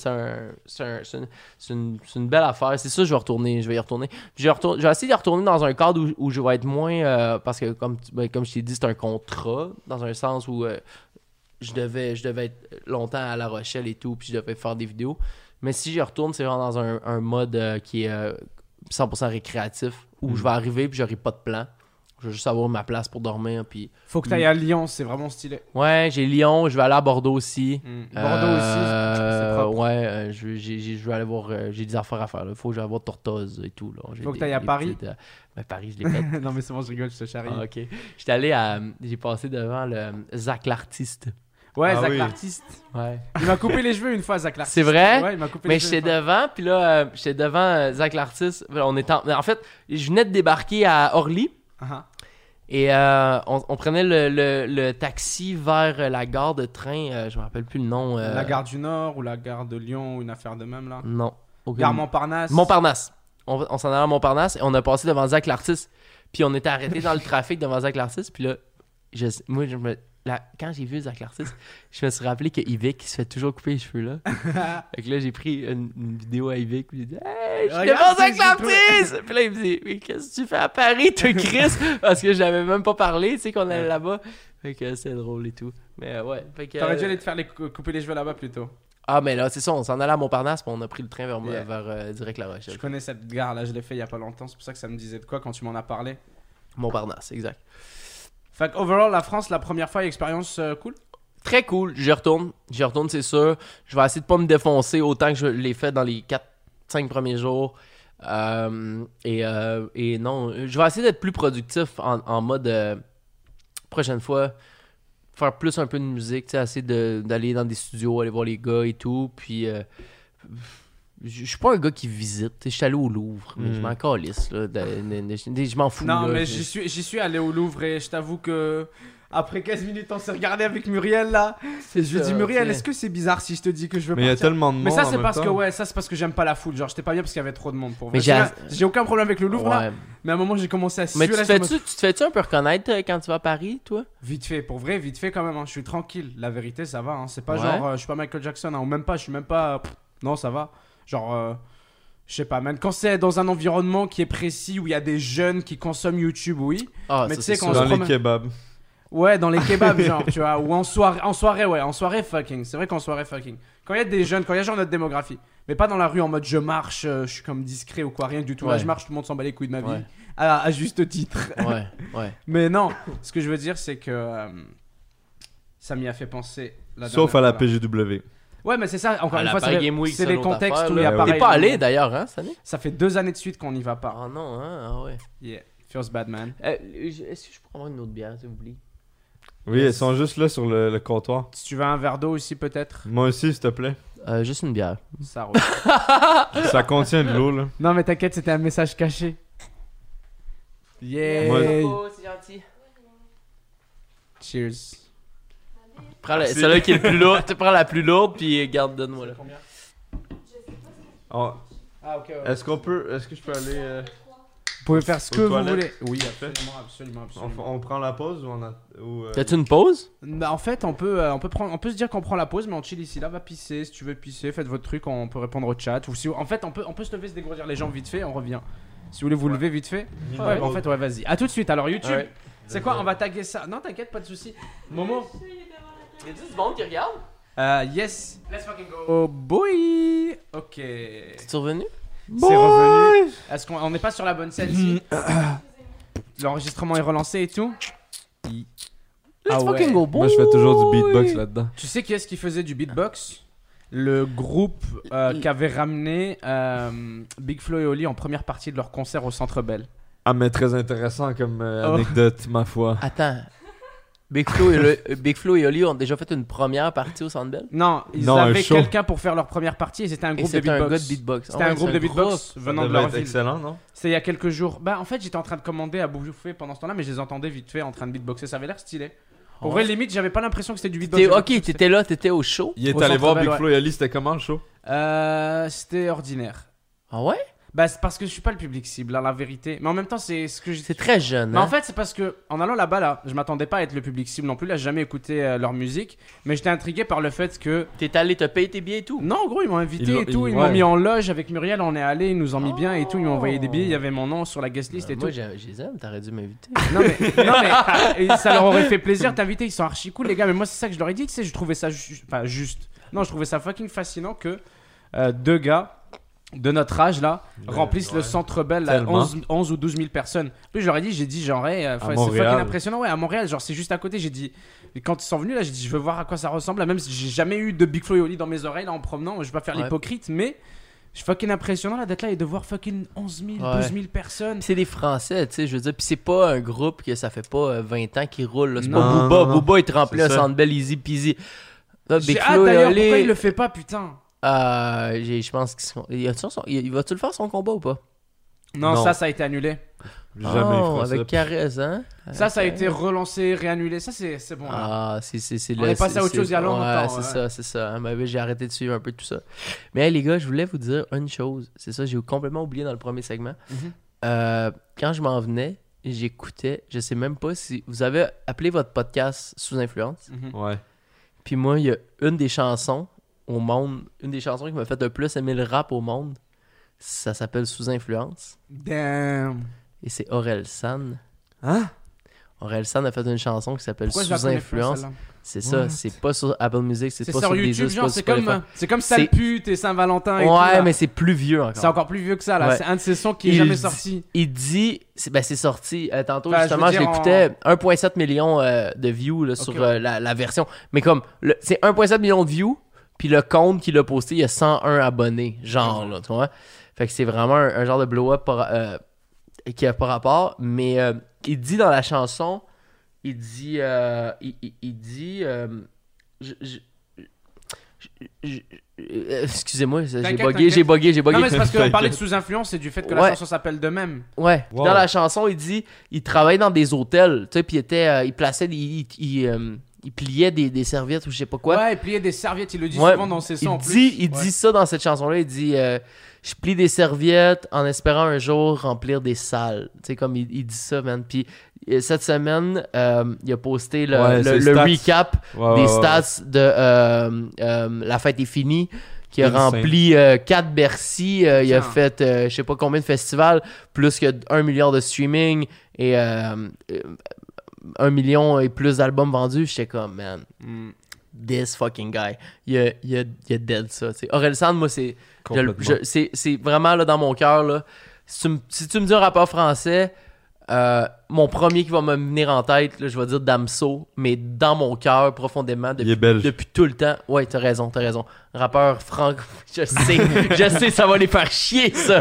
C'est une belle affaire. C'est ça, je vais y retourner. Je vais essayer d'y retourner dans un cadre où je vais être moins... parce que comme je t'ai dit, c'est un contrat, dans un sens où je devais être longtemps à La Rochelle et tout, puis je devais faire des vidéos. Mais si j'y retourne, c'est vraiment dans un mode qui est 100% récréatif, où je vais arriver puis j'aurai pas de plan. Je veux juste avoir ma place pour dormir. Puis... Faut que tu ailles à Lyon, c'est vraiment stylé. Ouais, j'ai Lyon, je vais aller à Bordeaux aussi. Bordeaux aussi, c'est propre. Ouais, je vais aller voir. J'ai des affaires à faire. Il faut que j'aille voir Tortoise et tout. Là. Faut que tu ailles à Paris. Ben, Paris, je l'ai fait. Non, mais c'est bon, je rigole, je te charrie. Ah, ok. J'étais allé j'ai passé devant le Zach l'artiste. Ouais, Zach l'artiste. Ouais. Il m'a coupé les cheveux une fois, Zach l'artiste. C'est vrai? Ouais, il m'a coupé les cheveux. Mais j'étais devant, puis là, j'étais devant Zach l'artiste. En fait, je venais de débarquer à Orly. Et on prenait le taxi vers la gare de train, je me rappelle plus le nom. La gare du Nord ou la gare de Lyon, une affaire de même là. Non. Gare Montparnasse. Montparnasse. On s'en allait à Montparnasse et on a passé devant Zach l'artiste. Puis on était arrêté dans le trafic devant Zach l'artiste. Puis là, quand j'ai vu Zach l'artiste, je me suis rappelé que Yvick se fait toujours couper les cheveux là. Fait que là, j'ai pris une vidéo à Yvick. Puis j'ai dit, hey, je suis devant Zach l'artiste! Puis là, il me dit, mais qu'est-ce que tu fais à Paris, toi, Chris? Parce que je n'avais même pas parlé, tu sais, qu'on allait là-bas. Fait que c'est drôle et tout. Mais ouais. T'aurais dû aller te faire couper les cheveux là-bas plutôt. Ah, mais là, c'est ça, on s'en allait à Montparnasse, puis on a pris le train vers direct La Rochelle. Je connais cette gare là, je l'ai fait il y a pas longtemps, c'est pour ça que ça me disait de quoi quand tu m'en as parlé. Montparnasse, exact. Fait que overall, la France, la première fois, expérience cool? Très cool. J'y retourne, c'est sûr. Je vais essayer de pas me défoncer autant que je l'ai fait dans les 4-5 premiers jours. Et non, je vais essayer d'être plus productif en mode prochaine fois, faire plus un peu de musique, essayer d'aller dans des studios, aller voir les gars et tout. Puis je suis pas un gars qui visite. Je suis allé au Louvre, mais je m'en calisse. Je m'en fous. Non, là, mais j'y suis allé au Louvre et je t'avoue que après 15 minutes, on s'est regardé avec Muriel là. Et je lui dis, Muriel, est-ce que c'est bizarre si je te dis que je veux partir? Mais il y a tellement de monde. Mais ça, c'est parce que j'aime pas la foule. Genre, j'étais pas bien parce qu'il y avait trop de monde pour vrai. J'ai aucun problème avec le Louvre là. Mais à un moment, j'ai commencé à suer. Mais tu te fais-tu un peu reconnaître quand tu vas à Paris, toi? Vite fait, pour vrai, vite fait quand même. Hein. Je suis tranquille. La vérité, ça va. Hein. C'est pas genre, je suis pas Michael Jackson. Hein. Ou même pas, je suis même pas. Non, ça va. Genre, je sais pas, même quand c'est dans un environnement qui est précis où il y a des jeunes qui consomment YouTube, oui. Ah, mais tu sais, quand dans les kebabs. Ouais, dans les kebabs, genre, tu vois. Ou en soirée, fucking. C'est vrai qu'en soirée, fucking. Quand il y a des jeunes, quand il y a genre notre démographie. Mais pas dans la rue en mode je marche, je suis comme discret ou quoi, rien du tout. Ouais. Là, je marche, tout le monde s'en bat les couilles de ma vie. À juste titre. Ouais. Mais non, ce que je veux dire, c'est que ça m'y a fait penser Sauf à la dernière, PGW. Ouais, mais c'est ça, encore une la fois, Paris c'est Game Week, c'est c'est des l'autre contextes affaire, où il y a là. pareil. T'es pas allé d'ailleurs, hein, cette année? Ça fait 2 années de suite qu'on n'y va pas. Ah non, hein? Ah ouais. Yeah, feels bad, man. Est-ce que je peux avoir une autre bière, s'il vous plaît? Oui, elles sont juste là sur le comptoir. Si tu veux un verre d'eau aussi, peut-être, Moi aussi, s'il te plaît. Juste une bière. ça roule. Ça contient de l'eau, là. Non, mais t'inquiète, c'était un message caché. Yeah. Moi- c'est gentil. Cheers. Prends celle-là qui est le plus lourde. Tu prends la plus lourde, puis garde, donne-moi là. Oh, Ah, ok. est-ce que je peux aller... Vous pouvez faire ce Aux que vous toilettes. voulez. Oui, absolument. on prend la pause ou on a... T'as-tu une pause? Bah, en fait, on peut se dire qu'on prend la pause, mais on chill ici. Là, va pisser. Si tu veux pisser, faites votre truc. On peut répondre au chat. Ou si, en fait, on peut se lever, se dégourdir les jambes vite fait. On revient. Si vous voulez vous lever vite fait. Ouais, en fait, ouais, vas-y. À tout de suite. Alors, YouTube. Ouais. C'est quoi? On va taguer ça. Non, t'inquiète, pas de soucis. Momo. Y'a du monde qui regarde? Yes. Let's fucking go. Oh boy. Ok. T'es revenu? C'est revenu. Est-ce qu'on n'est pas sur la bonne scène ici? L'enregistrement est relancé et tout. Let's ouais. fucking go, boy! Moi, je fais toujours du beatbox là-dedans. Tu sais qui est-ce qui faisait du beatbox? Le groupe qui avait ramené Big Flo et Oli en première partie de leur concert au Centre Bell. Ah, mais très intéressant comme anecdote, ma foi. Attends. Big Flo et Oli ont déjà fait une première partie au Centre Bell? Non, ils Non, un avaient show. quelqu'un pour faire leur première partie et c'était un Et groupe de c'était un beatbox. gars de beatbox. C'était un groupe de beatbox Ça venant de devait leur être ville. excellent, non? C'était il y a quelques jours. Bah en fait j'étais en train de commander à bouffer pendant ce temps-là, mais je les entendais vite fait en train de beatboxer. Ça avait l'air stylé. Pour vrai, limite, j'avais pas l'impression que c'était du beatbox. Ok, t'étais là, t'étais au show? Il est Au allé Centre voir Bell, Big ouais. Flo et Ali, c'était comment le show? C'était ordinaire. Ah ouais? Bah c'est parce que je suis pas le public cible, hein, la vérité. Mais en même temps, c'est ce que je. C'est très jeune, Mais hein? en fait, c'est parce que en allant là-bas, là, je m'attendais pas à être le public cible non plus. Là, j'ai jamais écouté leur musique, mais j'étais intrigué par le fait que. T'es allé te payer tes billets et tout? Non, en gros, ils m'ont invité Ils l'ont- et tout. Ils ouais. m'ont mis en loge avec Muriel. On est allé, ils nous ont mis bien et tout. Ils m'ont envoyé des billets. Il y avait mon nom sur la guest list et Moi, tout. je les aime, t'aurais dû m'inviter. Non mais et ça leur aurait fait plaisir d'inviter. Ils sont archi cool les gars. Mais moi, c'est ça que je leur ai dit. Tu sais, je trouvais ça juste. Non, je trouvais ça fucking fascinant que 2 gars de notre âge là remplissent le Centre Bell à Tellement. 11 ou 12 000 personnes. Puis je leur ai dit, genre c'est Montréal. fucking impressionnant. Ouais, à Montréal, genre c'est juste à côté. J'ai dit, et quand ils sont venus là, j'ai dit je veux voir à quoi ça ressemble. Là, même si j'ai jamais eu de Big Flo et Oli dans mes oreilles là en promenant, je vais pas faire Ouais. l'hypocrite, mais je suis fucking impressionnant là d'être là et de voir fucking 11 000, 12 000 personnes. C'est des Français, tu sais, je veux dire. Puis c'est pas un groupe que ça fait pas 20 ans qu'ils roulent. là. C'est Non, pas non, Booba. non. Booba, il te remplit un C'est ça. Centre Bell easy peasy. Là, Big J'ai hâte Flo et d'ailleurs, Oli, pourquoi il le fait pas, putain? je pense qu'ils sont... Il va-tu le faire son combat ou pas? Non, Non. ça a été annulé. Jamais il fera avec ça. Caresse, hein? Ça a été relancé, réannulé. Ça, c'est bon. Là. Ah, c'est On est passé à autre chose il y a longtemps, Ouais, c'est ça. Hein, ben, j'ai arrêté de suivre un peu tout ça. Mais hey, les gars, je voulais vous dire une chose. C'est ça, j'ai complètement oublié dans le premier segment. Mhm. Quand je m'en venais, j'écoutais, je sais même pas si vous avez appelé votre podcast Sous Influence. Mhm. Ouais. Puis moi, il y a une des chansons au monde, une des chansons qui m'a fait le plus aimer le rap au monde. Ça s'appelle Sous Influence. Damn. Et c'est Aurel San. Hein? Aurel San a fait une chanson qui s'appelle Pourquoi je la Sous connais pas, Influence. celle-là? C'est ça, What? c'est pas sur Apple Music, c'est C'est pas sur sur YouTube, Deezer, genre, c'est pas sur Spotify. c'est comme Sale C'est- pute et Saint-Valentin et tout. Ouais, là. mais c'est plus vieux encore. C'est encore plus vieux que ça, là. Ouais. C'est un de ces sons qui est Il jamais dit- sorti. Il dit, c'est sorti tantôt Enfin, justement, je je veux dire, l'écoutais, 1,7 million de views là, sur ouais. la version. Mais comme, c'est 1,7 million de views, puis le compte qu'il a posté, il y a 101 abonnés, genre, là, tu vois. Fait que c'est vraiment un genre de blow-up qui a pas rapport. Mais il dit dans la chanson, il dit, excusez-moi, j'ai T'inquiète, bugué. Non, mais c'est parce qu'on parlait de sous-influence et du fait que la Ouais. chanson s'appelle de même. Ouais. Puis Wow. dans la chanson, il dit, il travaillait dans des hôtels, tu sais, puis il plaçait, il pliait des serviettes ou je sais pas quoi. Ouais, et plier des serviettes, il le dit Ouais. souvent dans ses sons en plus. Il dit ça dans cette chanson-là. Il dit, je plie des serviettes en espérant un jour remplir des salles. Tu sais, comme il dit ça, man. Puis cette semaine, il a posté le Ouais, c'est le stats. recap Ouais, des ouais, stats de La fête est finie, qui a Insane. rempli 4 Bercy. Il a Tiens. fait je sais pas combien de festivals, plus que 1 milliard de streaming et 1 million et plus d'albums vendus. J'étais comme, man, Mm. this fucking guy. Il a dead ça. T'sais. Orelsan, moi, c'est c'est vraiment là, dans mon cœur. Là. Si tu me dis un rappeur français, mon premier qui va me venir en tête, là, je vais dire Damso, mais dans mon cœur, profondément, Il est belge. depuis tout le temps. Ouais, t'as raison. Rappeur franco. Je sais, ça va les faire chier, ça.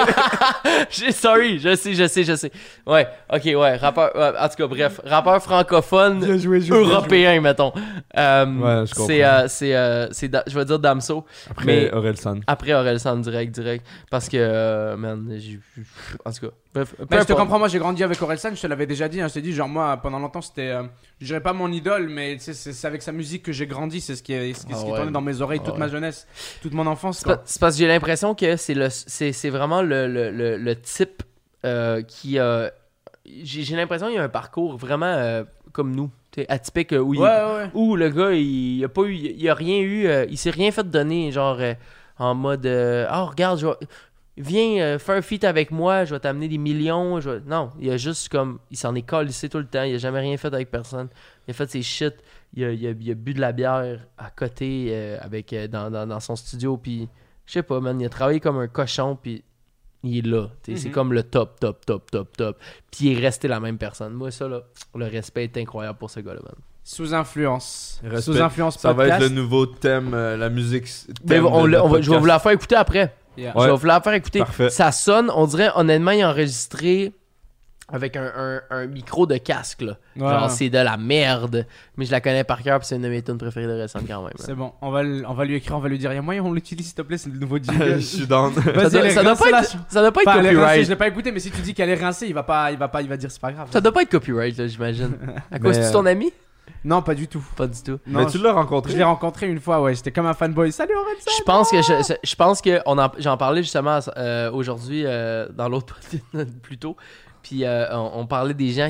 Sorry, je sais. Ouais, ok, ouais, rappeur, en tout cas, bref, rappeur francophone, européen, mettons. Ouais, je comprends. Je vais dire Damso. Après Orelsan. Après Orelsan, direct. Parce que, man, en tout cas, bref. Je te comprends, moi j'ai grandi avec Orelsan, je te l'avais déjà dit, hein, je t'ai dit, genre moi pendant longtemps c'était, je dirais pas mon idole, mais c'est avec sa musique que j'ai grandi, c'est ce qui tournait dans mes oreilles toute ma jeunesse, toute mon enfance. C'est parce que j'ai l'impression que c'est vraiment le type qui j'ai l'impression qu'il y a un parcours vraiment comme nous, atypique, où le gars il a rien eu, il s'est rien fait donner, genre en mode regarde, viens faire un feat avec moi, je vais t'amener des millions. Non, il a juste comme. Il s'en est calissé tout le temps. Il a jamais rien fait avec personne. Il a fait ses shit. Il a bu de la bière à côté dans son studio. Puis, je sais pas, man. Il a travaillé comme un cochon. Puis, il est là. C'est comme le top. Puis, il est resté la même personne. Moi, ça, là, le respect est incroyable pour ce gars-là, man. Sous influence. Respect. Sous influence Ça podcast. va être le nouveau thème, la musique. Mais je vais vous la faire écouter après. Yeah. Je vais vous la faire écouter. Parfait. Ça sonne, on dirait, honnêtement, il est enregistré avec un micro de casque, là. Ouais. Genre, c'est de la merde. Mais je la connais par cœur, puis c'est une de mes tunes préférées de récent quand même. C'est bon, on va lui écrire, on va lui dire, il y a moyen on l'utilise s'il te plaît, c'est le nouveau jingle. Je suis down. Vas-y, Ça doit pas être Pas, elle est rincée, copyright. je l'ai pas écouté, mais si tu dis qu'elle est rincée, il va dire c'est pas grave. Ça doit pas être copyright, là, j'imagine. À cause Mais, de ton ami? Non, pas du tout. Pas du tout. Non, Mais tu l'as rencontré. je l'ai rencontré une fois, ouais, j'étais comme un fanboy. Salut Orelsan. Je pense que j'en parlais justement aujourd'hui dans l'autre plus tôt. Puis on parlait des gens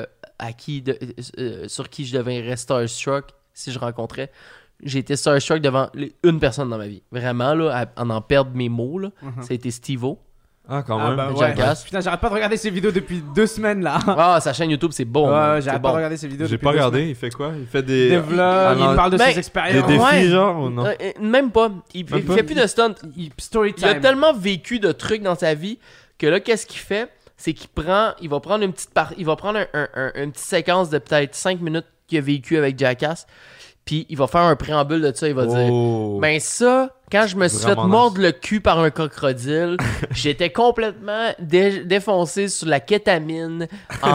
sur qui je devais rester starstruck si je rencontrais. J'ai été starstruck devant une personne dans ma vie. Vraiment, là, à en perdre mes mots, là. Ça a été Steve-O. Ah, quand Ah même. bah ouais. Jackass. Putain, j'arrête pas de regarder ses vidéos depuis 2 semaines là. Ah, sa chaîne YouTube, c'est bon. man. Ouais, C'est j'arrête bon. pas de regarder ses vidéos J'ai depuis pas 2 regardé. semaines. Il fait quoi? Il fait Des vlogs, Alors, il parle de Ben, ses des expériences. défis, Ouais. genre, ou non? Même pas. Il Même pas? fait plus de stunt. Story Il a time. tellement vécu de trucs dans sa vie que là, qu'est-ce qu'il fait? C'est qu'il va prendre une petite séquence de peut-être 5 minutes qu'il a vécu avec Jackass, puis il va faire un préambule de ça, il va dire Oh. ben ça, quand je me suis fait Vraiment mordre le cul par un crocodile, j'étais complètement défoncé sur la kétamine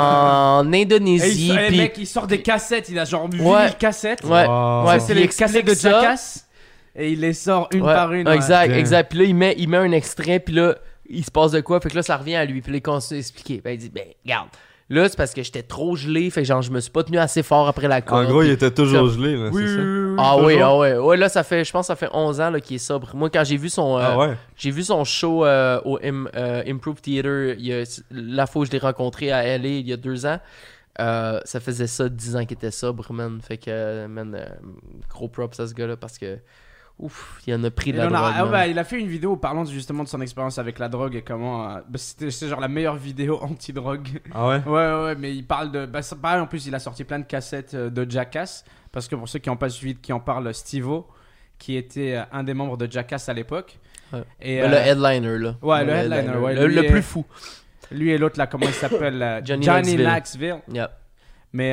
en Et Indonésie, le puis mec, il sort des cassettes, il a genre 8 Ouais. cassettes. ouais, Wow. ouais, C'est puis il les cassettes de explique ça. Jackass. Et il les sort une Ouais, par une. ouais. Exact, Ouais. exact. Puis là, il met un extrait, puis là, il se passe de quoi? Fait que là, ça revient à lui. Puis là, il continue à expliquer. Ben, il dit, regarde. Là, c'est parce que j'étais trop gelé. Fait que genre, je me suis pas tenu assez fort après la En corde. gros, il était toujours Ça- gelé, là, Oui, c'est ça? Ah oui, toujours. ah ouais. Ouais, là, je pense que ça fait 11 ans là, qu'il est sobre. Moi, quand j'ai vu son, Ah ouais? j'ai vu son show au Improv Theater, la fois où je l'ai rencontré à LA il y a 2 ans, ça faisait ça 10 ans qu'il était sobre, man. Fait que, gros props à ce gars-là parce que, ouf, il en a pris de Et la on a- drogue. ah man. bah, il a fait une vidéo parlant justement de son expérience avec la drogue et comment. C'est genre la meilleure vidéo anti-drogue. Ah ouais? Ouais, mais il parle de. Bah, c'est pareil, en plus, il a sorti plein de cassettes de Jackass. Parce que pour ceux qui n'ont pas suivi, qui en parlent, Steve-O, qui était un des membres de Jackass à l'époque. Ouais. Et, Le headliner, là. Ouais, le headliner, ouais. Le Lui plus est- fou. Lui et l'autre, là, comment il s'appelle Johnny Knoxville. Yeah. Mais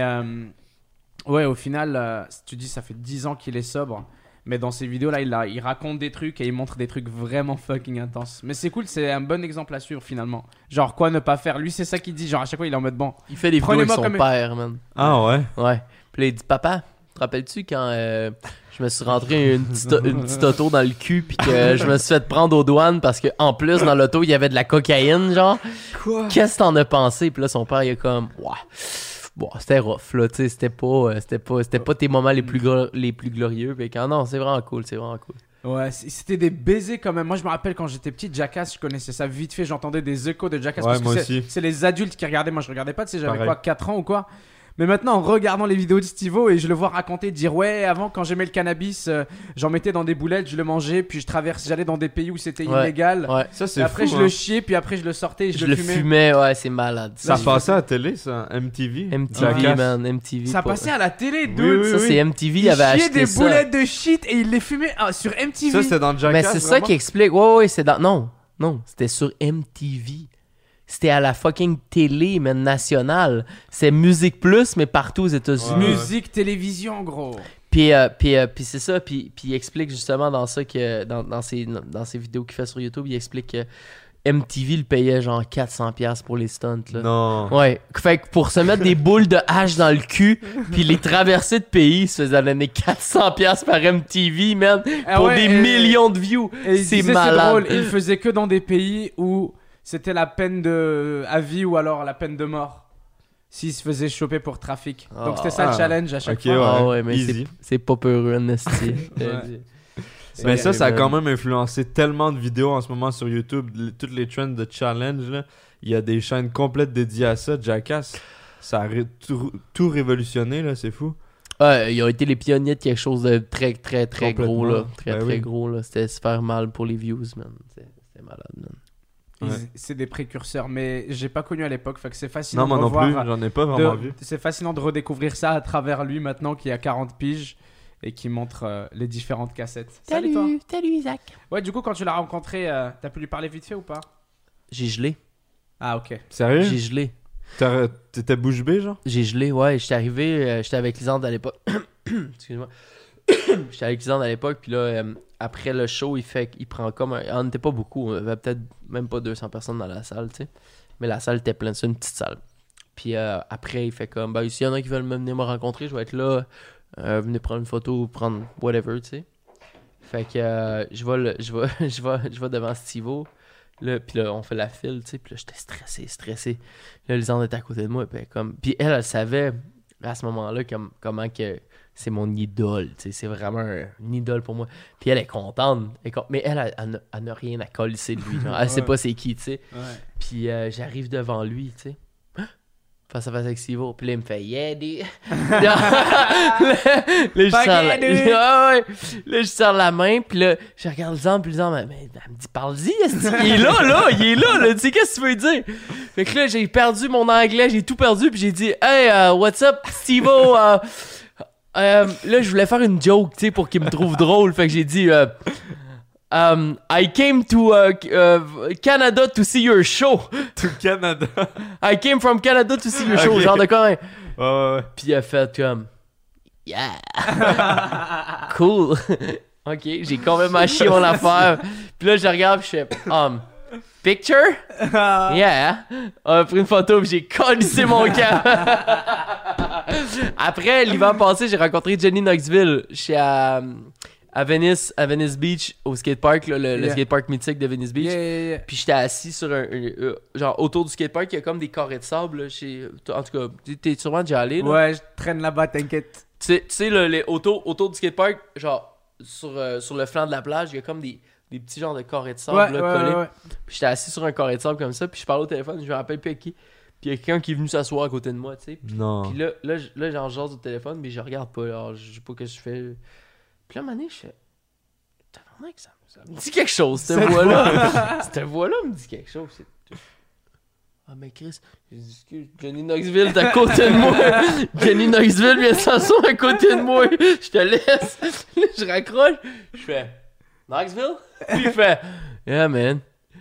ouais, au final, tu dis ça fait 10 ans qu'il est sobre. Mais dans ces vidéos là, il raconte des trucs et il montre des trucs vraiment fucking intenses. Mais c'est cool, c'est un bon exemple à suivre finalement. Genre quoi ne pas faire. Lui c'est ça qu'il dit, genre à chaque fois il est en mode bon. Il fait des vidéos avec Prenez-moi son comme- père, man. Ah ouais? Ouais. Puis là, il dit, papa, te rappelles-tu quand je me suis rentré une petite auto dans le cul puis que je me suis fait prendre aux douanes parce que en plus dans l'auto il y avait de la cocaïne, genre. Quoi? Qu'est-ce que t'en as pensé? Puis là, son père, il est comme, ouais. Bon, c'était rough, là, tu sais, c'était pas tes moments les plus glorieux. Fait que, non, c'est vraiment cool. Ouais, c'était des baisers quand même. Moi je me rappelle quand j'étais petit, Jackass, je connaissais ça vite fait, j'entendais des échos de Jackass. Ouais, parce que moi c'est- aussi. c'est les adultes qui regardaient, moi je regardais pas, tu sais, j'avais Pareil. quoi, 4 ans ou quoi. Mais maintenant, en regardant les vidéos de Steve-O et je le vois raconter, dire ouais, avant quand j'aimais le cannabis, j'en mettais dans des boulettes, je le mangeais, puis j'allais dans des pays où c'était Ouais. illégal. Ouais. Ça, Et c'est après, fou, je hein. le chiais, puis après, je le sortais et Je je le le fumais. fumais, ouais, c'est malade. Ça je passait à la télé, ça? MTV? MTV, Jackass. man, MTV. Ça pas- passait à la télé, dude. Oui, oui, Ça, c'est MTV, il Il avait chiait acheté des ça. boulettes de shit et il les fumait sur MTV. Ça, c'était dans Jackass, Mais c'est ça vraiment? qui explique. Ouais, c'est dans. Non, c'était sur MTV. c'était à la fucking télé, mais nationale. C'est Musique Plus, mais partout aux États-Unis. Musique, télévision, gros. Puis c'est ça, puis il explique justement dans ça que dans ses vidéos qu'il fait sur YouTube, il explique que MTV le payait genre 400$ pour les stunts là. Non. Ouais, fait que pour se mettre des boules de hache dans le cul, puis les traversées de pays, il se faisait donner 400$ par MTV, man, pour des millions de views. C'est malade. C'est drôle, il faisait que dans des pays où c'était la peine à vie ou alors la peine de mort. S'il se faisait choper pour trafic. Donc c'était ça le challenge à chaque fois. Ouais. Ah ouais, mais Easy. c'est pas peureux, Nasty. Mais ça a quand même influencé tellement de vidéos en ce moment sur YouTube. Toutes les trends de challenge, là, il y a des chaînes complètes dédiées à ça. Jackass, ça a tout révolutionné, là, c'est fou. Ils ont été les pionniers de quelque chose de très, très, très gros, là. Très, Ben très oui. gros, là. C'était super mal pour les views, man. C'était malade, man. Ouais. C'est des précurseurs, mais j'ai pas connu à l'époque, fait que c'est fascinant Non, moi de non revoir, plus, j'en ai pas vraiment vu. c'est fascinant de redécouvrir ça à travers lui maintenant qui a 40 piges et qui montre les différentes cassettes. Salut toi. Salut Isaac. Ouais, du coup quand tu l'as rencontré, t'as pu lui parler vite fait ou pas? J'ai gelé. Ah ok. Sérieux? J'ai gelé. T'étais bouche bée, genre? J'ai gelé, ouais. J'étais arrivé, j'étais avec Lisande à l'époque. Excuse-moi. J'étais avec Lisande à l'époque, puis là, après le show, il prend comme on n'était pas beaucoup, on avait peut-être même pas 200 personnes dans la salle, tu sais. Mais la salle était pleine, c'est une petite salle. Puis après, il fait comme, ben, s'il y en a qui veulent venir me rencontrer, je vais être là. Venez prendre une photo ou prendre whatever, tu sais. Fait que je vais devant Steve-O. Là, puis là, on fait la file, tu sais. Puis là, j'étais stressé. Là, Lisande était à côté de moi. Puis elle savait à ce moment-là comment que c'est mon idole, tu sais. C'est vraiment une idole pour moi. Puis elle est contente. Mais elle n'a rien à colisser de lui. Genre. Elle sait pas c'est qui, tu sais. Ouais. Puis j'arrive devant lui, tu sais. Face à face avec Steve-O. Puis là, il me fait « Yeah, dude! » Là, je serre la main. Puis là, je regarde Lisande. Puis Lisande, mais elle me dit « Parle-y! » Il est là! Tu sais, qu'est-ce que tu veux dire? Fait que là, j'ai perdu mon anglais. J'ai tout perdu. Puis j'ai dit « Hey, what's up, Steve-O? Là, je voulais faire une joke, tu sais, pour qu'il me trouve drôle. Fait que j'ai dit I came to Canada to see your show. Tout Canada. I came from Canada to see your show. Ok. Genre de quoi? Ouais. Puis il a fait comme Yeah. Cool. Ok, j'ai complètement chié mon affaire. Puis là, je regarde puis je fais picture? Yeah. On a pris une photo puis j'ai collissé mon camp. Après, l'hiver passé, j'ai rencontré Jenny Knoxville chez à Venice Beach, au skatepark, là, le skatepark mythique de Venice Beach. Yeah. Puis j'étais assis sur genre autour du skatepark, il y a comme des carrés de sable. Là, en tout cas, t'es sûrement déjà allé. Là. Ouais, je traîne là-bas, t'inquiète. Tu sais, autour du skatepark, genre sur le flanc de la plage, il y a comme des petits genres de carrés de sable collés. Ouais. Puis j'étais assis sur un carré de sable comme ça, puis je parlais au téléphone, je me rappelle plus à qui. Puis il y a quelqu'un qui est venu s'asseoir à côté de moi, tu sais. Non. Puis là j'en jase au téléphone, mais je regarde pas, alors je sais pas ce que je fais. Puis là, à un moment donné, je fais tabarnak, ça me dit quelque chose, cette voix-là. Cette voix-là me dit quelque chose. Ah, mais Chris, j'ai dit, excuse, Jenny Knoxville est à côté de moi. Jenny Knoxville vient s'asseoir à côté de moi. Je te laisse. Je raccroche. Je fais Knoxville? Puis il fait Yeah, man.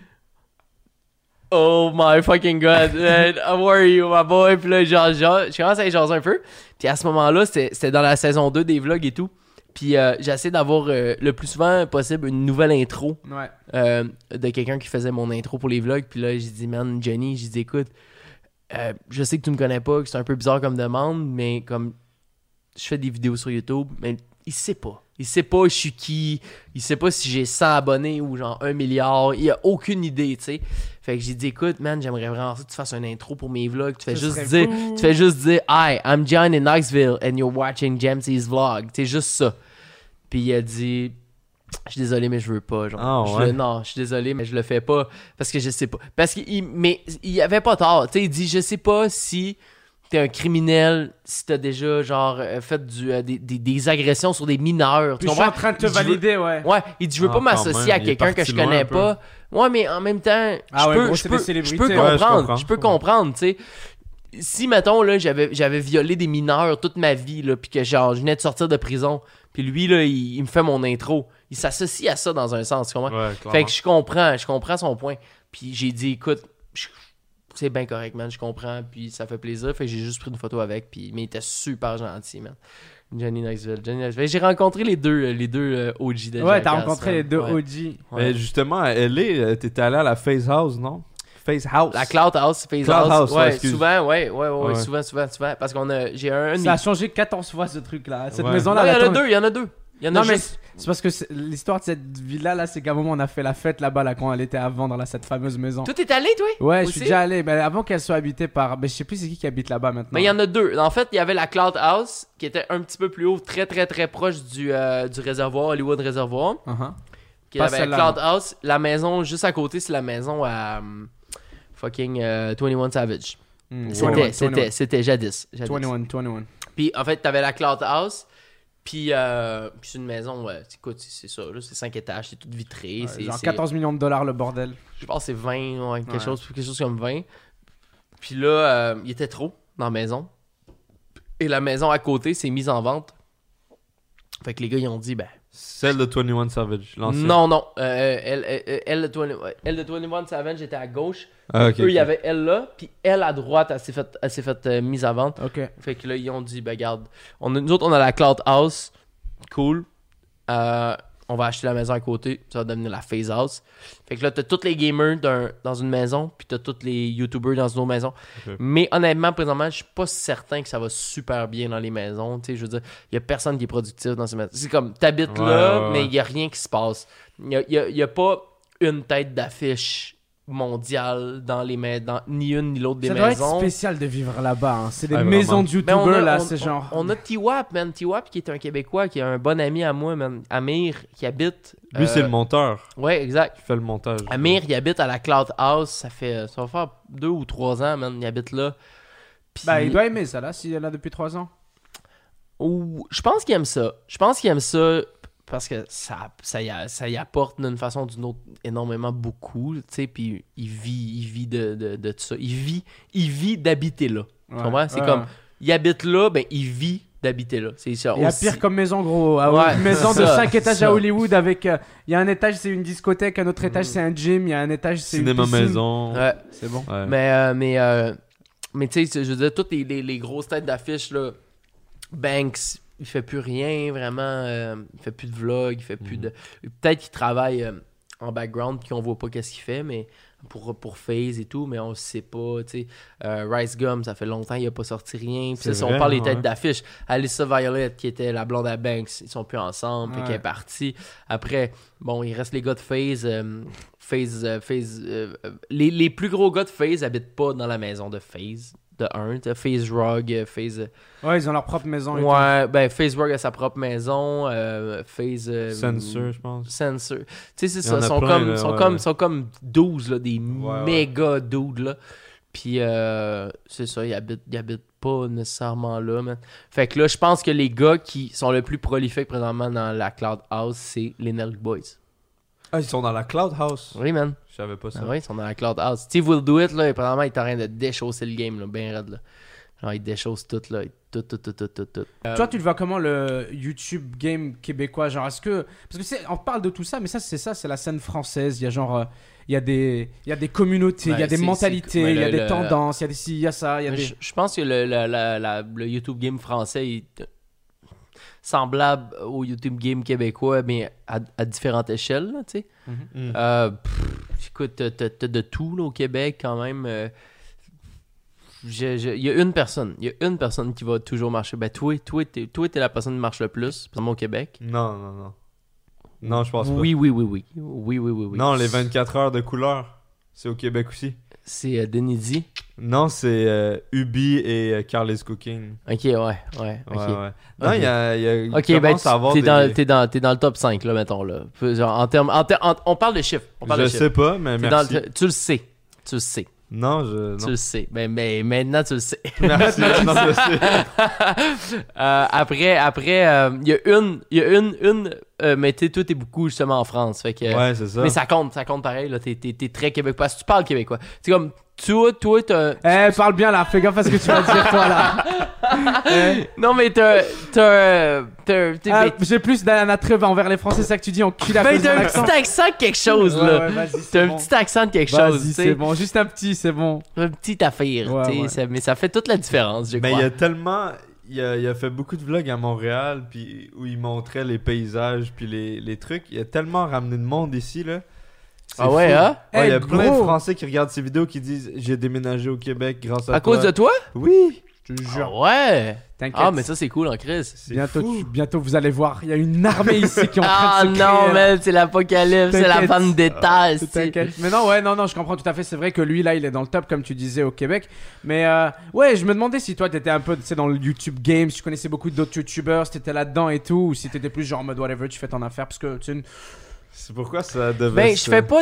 Oh my fucking god, man. How are you, my boy? Puis là, je commence à y jaser un peu. Puis à ce moment-là, c'était dans la saison 2 des vlogs et tout. Puis j'essaie d'avoir le plus souvent possible une nouvelle intro de quelqu'un qui faisait mon intro pour les vlogs. Puis là, j'ai dit, man, Jenny, j'ai dit, écoute, je sais que tu me connais pas, que c'est un peu bizarre comme demande, mais comme je fais des vidéos sur YouTube, mais il sait pas. Il sait pas je suis qui, il sait pas si j'ai 100 abonnés ou genre 1 milliard, il a aucune idée, tu sais. Fait que j'ai dit, écoute, man, j'aimerais vraiment ça que tu fasses une intro pour mes vlogs. Tu fais juste dire, Hi, I'm John in Knoxville and you're watching James's vlog. C'est juste ça. Puis il a dit, je suis désolé, mais je veux pas. Genre. Non, je suis désolé, mais je le fais pas parce que je sais pas. Mais il avait pas tort. Tu sais, il dit, je sais pas si t'es un criminel, si t'as déjà genre fait des agressions sur des mineurs. Puis je suis en train de te valider, ouais. Ouais, il dit, je veux pas m'associer à quelqu'un que je connais pas. Ouais, mais en même temps, je peux comprendre, tu sais. Si, mettons, là, j'avais violé des mineurs toute ma vie, là, pis que genre, je venais de sortir de prison, pis lui, là, il me fait mon intro. Il s'associe à ça dans un sens, tu comprends? Ouais, fait que je comprends son point. Puis j'ai dit, écoute, c'est bien correct, man, je comprends, puis ça fait plaisir. Fait que j'ai juste pris une photo avec, puis mais il était super gentil, man. Johnny Knoxville. J'ai rencontré les deux OG de Ouais, Jackass, t'as rencontré man. les deux Ouais. OG. Ouais. Mais justement, à LA, t'étais allé à la Face House, non? Face House. La Cloud House, Face Cloud House. House, ouais, Ouais, excuse. souvent, ouais, Ouais. souvent. Parce qu'on a, j'ai un. Ça a changé 14 fois ce truc-là. Cette Ouais. maison-là. Non, il y en a elle a deux, il y en a deux. Il y en a Non, mais juste. c'est parce que l'histoire de cette villa là, c'est qu'à un moment on a fait la fête là-bas là, quand elle était à vendre là, cette fameuse maison. Tout est allé, toi? Ouais, je aussi? suis déjà allé, mais avant qu'elle soit habitée par. Mais je sais plus c'est qui habite là-bas maintenant. Mais il y en a deux. En fait, il y avait la Cloud House qui était un petit peu plus haut, très très très proche du réservoir, Hollywood Réservoir. Uh-huh. Qui Pas avait celle-là, Cloud House. La maison juste à côté, c'est la maison à fucking 21 Savage. C'était jadis. 21. Puis en fait, t'avais la Cloud House. Puis c'est une maison, écoute, c'est ça, là, c'est 5 étages, c'est tout vitré. C'est Genre 14 millions de dollars le bordel. Je pense que c'est 20, quelque Ouais. chose comme 20. Puis là, il était trop dans la maison. Et la maison à côté s'est mise en vente. Fait que les gars, ils ont dit, ben... Celle de 21 Savage, l'ancienne. Non. Elle de 21 Savage était à gauche. Ah, ok, Eux, il y ok. avait elle là. Puis elle à droite, elle s'est faite mise à vente. Ok. Fait que là, ils ont dit, ben garde, nous autres, on a la Cloud House. Cool. On va acheter la maison à côté. Ça va devenir la Phase House. Fait que là, t'as tous les gamers dans une maison. Puis t'as tous les YouTubers dans une autre maison. Ok. Mais honnêtement, présentement, je suis pas certain que ça va super bien dans les maisons. Tu sais, je veux dire, il y a personne qui est productif dans ces maisons. C'est comme, t'habites là, Ouais. mais il y a rien qui se passe. Il y a pas une tête d'affiche mondiale dans les maisons, ni une ni l'autre des Ça doit être maisons. spécial de vivre là-bas. Hein. C'est des Ouais, maisons vraiment. de Ben, youtubeurs là, c'est genre. on a T-Wap, man. T-Wap qui est un Québécois, qui est un bon ami à moi, man. Amir, qui habite... Lui, c'est le monteur Ouais, exact. qui fait le montage. Amir, il habite à la Cloud House. Ça va faire 2 ou 3 ans, man. Il habite là. Puis- Bah, il doit aimer ça là, s'il est là depuis 3 ans. Ou je pense qu'il aime ça. Parce que ça y apporte d'une façon ou d'une autre énormément beaucoup, tu sais, puis il vit de tout ça. Il vit d'habiter là. Tu comprends? C'est comme, il habite là, ben il vit d'habiter là. C'est ça. Il y a aussi. pire comme maison, gros. Ouais, Une maison de ça, 5 étages ça. à Hollywood avec. Il y a un étage, c'est une discothèque, un autre étage, c'est un gym, il y a un étage, c'est une Cinéma piscine. maison. Ouais. C'est bon. Ouais. Mais tu sais, je veux dire, toutes les grosses têtes d'affiche, là, Banks, il fait plus rien vraiment, il fait plus de vlog, il fait plus de... Peut-être qu'il travaille en background puis qu'on voit pas qu'est-ce qu'il fait, mais pour FaZe et tout, mais on le sait pas, tu sais. Rice Gum, ça fait longtemps qu'il a pas sorti rien. Puis C'est ça, vrai, on parle des ouais. têtes d'affiche. Alyssa Violet, qui était la blonde à Banks, ils sont plus ensemble, puis Ouais. qu'elle est partie. Après, bon, il reste les gars de FaZe. Les plus gros gars de FaZe habitent pas dans la maison de FaZe. De un, t'as FaZe Rug, FaZe... Ouais, ils ont leur propre maison. Et Ouais, ben FaZe Rug a sa propre maison, FaZe... Censor, je pense. Censor. Tu sais, c'est Il y en ça, a sont plein, comme, là, sont, ouais. comme, sont comme 12, là, des Ouais, méga dudes, là. Puis, c'est ça, ils habitent pas nécessairement là, man. Fait que là, je pense que les gars qui sont le plus prolifiques présentement dans la Cloud House, c'est les Nelk Boys. Ah, ils sont dans la Cloud House. Oui, man. Je savais pas ça. Ah oui, ils sont dans la Cloud House. Steve Will Do It, là, présentement, il est en train de déchausser le game, là, bien raide, là. Genre, il déchausse tout, là. Tout. Toi, tu le vois comment le YouTube game québécois? Genre, est-ce que. Parce que on parle de tout ça, mais c'est la scène française. Il y a genre. Il y a des communautés, il y a Ouais, des c'est- mentalités, ouais, il y a le- des tendances, il y a des ci, il y a ça, il y a des. Je pense que le YouTube game français est semblable au YouTube game québécois, mais à différentes échelles, là, tu sais. Mm. Écoute, t'as de tout, là, au Québec, quand même. Il y a une personne qui va toujours marcher. Ben, toi, t'es la personne qui marche le plus, présentement au Québec. Non. Non, je pense pas. Oui. Non, les 24 heures de couleur, c'est au Québec aussi. C'est Denis D. Non, c'est Ubi et Carly's Cooking. Ok, ouais. Ouais, Ok. ouais. Non, Ok. il y a Ok, ben, commence à avoir t'es des... dans le top 5, là, mettons, là. Genre, on parle de chiffres. Je sais pas, mais T'es merci. tu le sais. Non, Tu le sais. Ben, mais maintenant, tu le sais. Merci, non, je sais. Après, il y a une mais tu sais, toi, t'es beaucoup justement en France. Fait que, Ouais, c'est ça. mais ça compte pareil. Là, t'es très québécois. Si tu parles québécois, c'est comme toi, t'as. Parle bien là, fais gaffe à ce que tu vas dire, toi là. Non, mais J'ai plus d'un attrait envers les Français, c'est ça que tu dis, enculé à ben, cause de t'as un l'accent. petit accent de quelque chose, là. Ouais, vas-y, c'est T'as un bon. petit accent de quelque chose, Vas-y, tu c'est sais. bon, juste un petit, c'est bon. Un petit affaire, Ouais, tu sais. ouais. Mais ça fait toute la différence, je Mais crois. il y a tellement. Il a fait beaucoup de vlogs à Montréal, puis où il montrait les paysages, puis les trucs. Il a tellement ramené de monde ici, là. C'est Ah ouais, fou. hein? Ouais, il y a Hey, plein de gros. Français qui regardent ces vidéos qui disent j'ai déménagé au Québec grâce à À toi. cause de toi? Oui, Je te jure. Ah ouais! T'inquiète. Ah, mais ça, c'est cool en crise. c'est Bientôt, fou. bientôt, vous allez voir, il y a une armée ici qui est en Ah train de se créer. non, là. man, c'est l'apocalypse, c'est la T'inquiète. vendetta, c'est. T'inquiète. Mais non, non, je comprends tout à fait. C'est vrai que lui, là, il est dans le top, comme tu disais, au Québec. Mais ouais, je me demandais si toi, t'étais un peu, tu sais, dans le YouTube game, si tu connaissais beaucoup d'autres YouTubers, si t'étais là-dedans et tout, ou si t'étais plus genre en mode whatever, tu fais ton affaire, parce que tu sais, C'est pourquoi ça devait Ben, se- je fais pas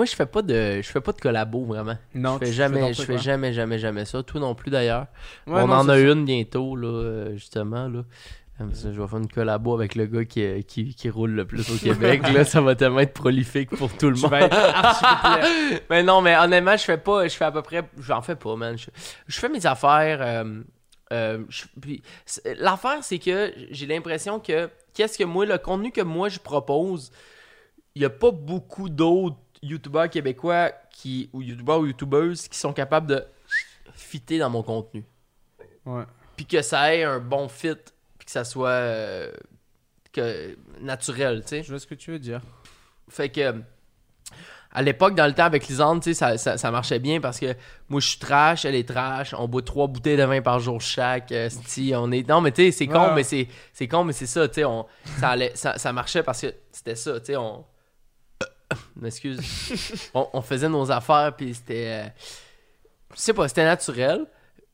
de collabo, vraiment. non, je fais jamais ça. Toi non plus, d'ailleurs. Ouais, On non, en a c'est ça. une bientôt, là, justement, là. Je vais faire une collabo avec le gars qui roule le plus au Québec. Là, ça va tellement être prolifique pour tout le Tu monde. vas être archi populaire. Mais non, mais honnêtement, je fais à peu près. J'en fais pas, man. Je fais mes affaires. L'affaire, c'est que j'ai l'impression que le contenu que moi je propose, il n'y a pas beaucoup d'autres youtubeurs québécois ou youtubeurs ou youtubeuses qui sont capables de fitter dans mon contenu. Ouais. Puis que ça ait un bon fit, puis que ça soit naturel, tu sais. Je vois ce que tu veux dire. Fait que à l'époque, dans le temps avec Lisande, tu sais, ça marchait bien parce que moi je suis trash, elle est trash, on boit 3 bouteilles de vin par jour chaque. On est. Non, mais tu sais, c'est con, Ouais. mais c'est con, mais c'est ça, tu sais, ça marchait parce que c'était ça, tu sais, m'excuse. on faisait nos affaires, puis c'était. Je sais pas, c'était naturel.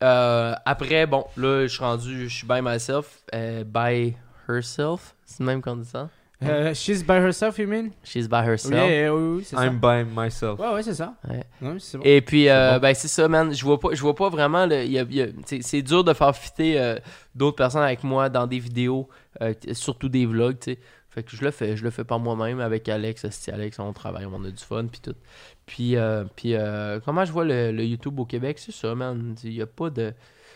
Après, bon, là, je suis by myself. By herself. C'est le même qu'on dit ça? She's by herself, you mean? She's by herself. Oui, c'est ça. I'm by myself. Ouais, c'est ça. Ouais. Ouais, c'est bon. Et puis, bon. ben, c'est ça, man. Je vois pas vraiment. C'est dur de faire fitter d'autres personnes avec moi dans des vidéos, surtout des vlogs, tu sais. Fait que je le fais par moi-même avec Alex. Alex, on travaille, on a du fun, puis tout. Puis comment je vois le YouTube au Québec, c'est ça, man. Il y a pas de.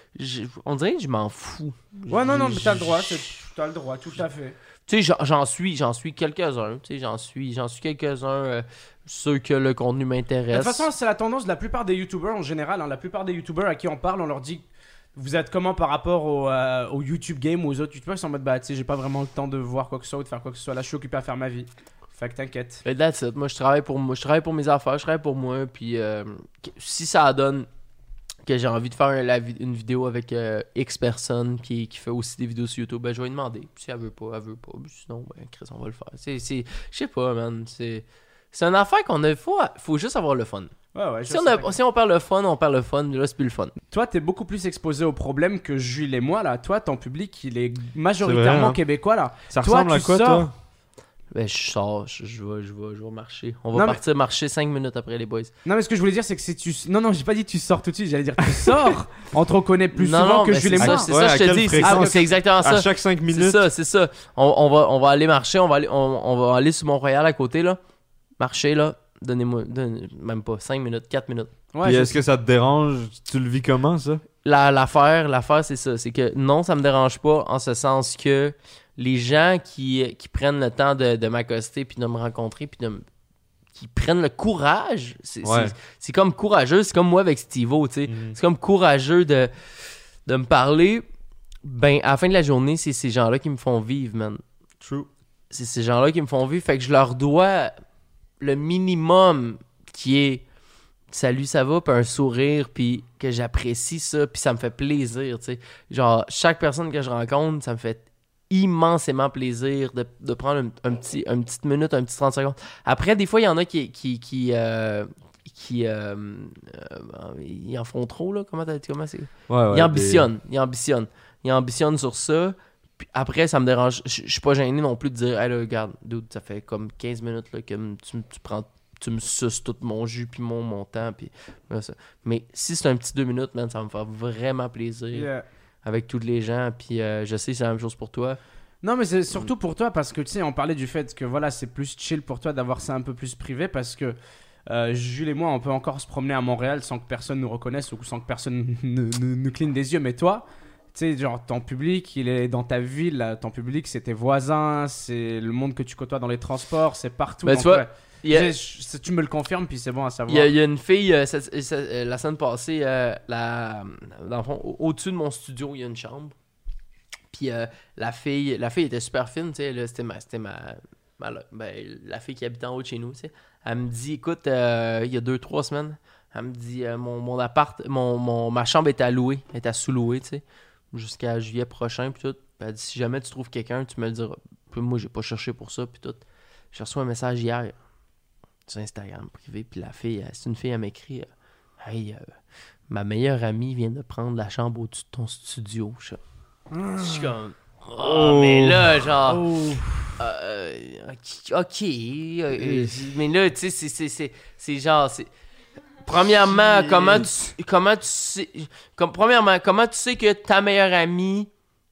On dirait que je m'en fous. Ouais, non, mais t'as le droit, t'as le droit, tout à fait. Tu sais, j'en suis quelques-uns. Tu sais, j'en suis quelques-uns. Ceux que le contenu De m'intéresse. toute façon, c'est la tendance de la plupart des youtubeurs en général. Hein. La plupart des youtubeurs à qui on parle, on leur dit vous êtes comment par rapport au YouTube game ou aux autres youtubeurs. Ils sont en mode bah, tu sais, j'ai pas vraiment le temps de voir quoi que ce soit ou de faire quoi que ce soit. Là, je suis occupé à faire ma vie. Fait que t'inquiète. Et that's it. Moi, je travaille pour mes affaires, je travaille pour moi. Puis si ça donne que j'ai envie de faire une vidéo avec X personnes qui fait aussi des vidéos sur YouTube, ben je vais lui demander. Puis si elle veut pas. Sinon, ben Chris, on va le faire. Je sais pas, man. C'est une affaire qu'on a. Faut juste avoir le fun. Ouais, Si on perd le fun, on perd le fun. Là, c'est plus le fun. Toi, t'es beaucoup plus exposé aux problèmes que Jules et moi là. Toi, ton public, il est majoritairement C'est vrai, hein. québécois là. Ça Toi, ressemble à tu quoi, sors. toi? Ben, je sors, je vais marcher. On va Non, mais- partir marcher 5 minutes après les boys. Non, mais ce que je voulais dire, c'est que si tu. Non, j'ai pas dit tu sors tout de suite. J'allais dire tu sors. On te reconnaît plus souvent que mais Jules et c'est moi. ça, c'est Ouais, ça, à je te quelle dis. fréquence? C'est exactement ça. À chaque 5 minutes. C'est ça. On va aller marcher, on va aller sur Montréal à côté, là. Marcher, là. Donnez-moi, même pas, 5 minutes, 4 minutes. Ouais, Puis je- est-ce que ça te dérange? Tu le vis comment, ça? L'affaire, c'est ça. C'est que non, ça me dérange pas, en ce sens que les gens qui prennent le temps de m'accoster, puis de me rencontrer, puis qui prennent le courage, Ouais. c'est comme courageux, c'est comme moi avec Steve-O, tu sais. Mhm. C'est comme courageux de me parler. Ben, à la fin de la journée, c'est ces gens-là qui me font vivre, man. True. C'est ces gens-là qui me font vivre. Fait que je leur dois le minimum qui est salut, ça va, puis un sourire, puis que j'apprécie ça, puis ça me fait plaisir, tu sais. Genre, chaque personne que je rencontre, ça me fait immensément plaisir de prendre une petite minute, un petit 30 secondes. Après, des fois, il y en a qui ils en font trop, là. Comment c'est? Ouais, Ils ambitionnent sur ça. Puis après, ça me dérange. Je suis pas gêné non plus de dire, hey là, regarde, dude, ça fait comme 15 minutes là, que tu me suces tout mon jus puis mon temps. Puis, voilà, ça. Mais si c'est un petit 2 minutes, man, ça va me faire vraiment plaisir Yeah. avec tous les gens. Puis je sais que c'est la même chose pour toi. Non, mais c'est surtout pour toi parce que tu sais, on parlait du fait que voilà, c'est plus chill pour toi d'avoir ça un peu plus privé parce que Jules et moi, on peut encore se promener à Montréal sans que personne nous reconnaisse ou sans que personne nous cligne des yeux. Mais toi, tu sais, genre ton public, il est dans ta ville, là, ton public, c'est tes voisins, c'est le monde que tu côtoies dans les transports, c'est partout. Ben, donc, tu vois, ouais. Tu me le confirmes, puis c'est bon à savoir. Il y a une fille, la semaine passée, dans le fond, au-dessus de mon studio, il y a une chambre. Puis la fille était super fine, tu sais, là, c'était la fille qui habitait en haut de chez nous, tu sais. Elle me dit, écoute, il y a 2-3 semaines, elle me dit, mon appart, ma chambre est à louer, est à sous-louer, tu sais, jusqu'à juillet prochain, puis tout. Puis elle dit, si jamais tu trouves quelqu'un, tu me le diras. Puis moi, j'ai pas cherché pour ça, puis tout. J'ai reçu un message hier sur Instagram privé, puis la fille, c'est une fille, elle m'écrit, hey, ma meilleure amie vient de prendre la chambre au-dessus de ton studio. Je suis comme, mais là, genre, ok, mais là, tu sais, c'est genre, premièrement, comment tu sais que ta meilleure amie,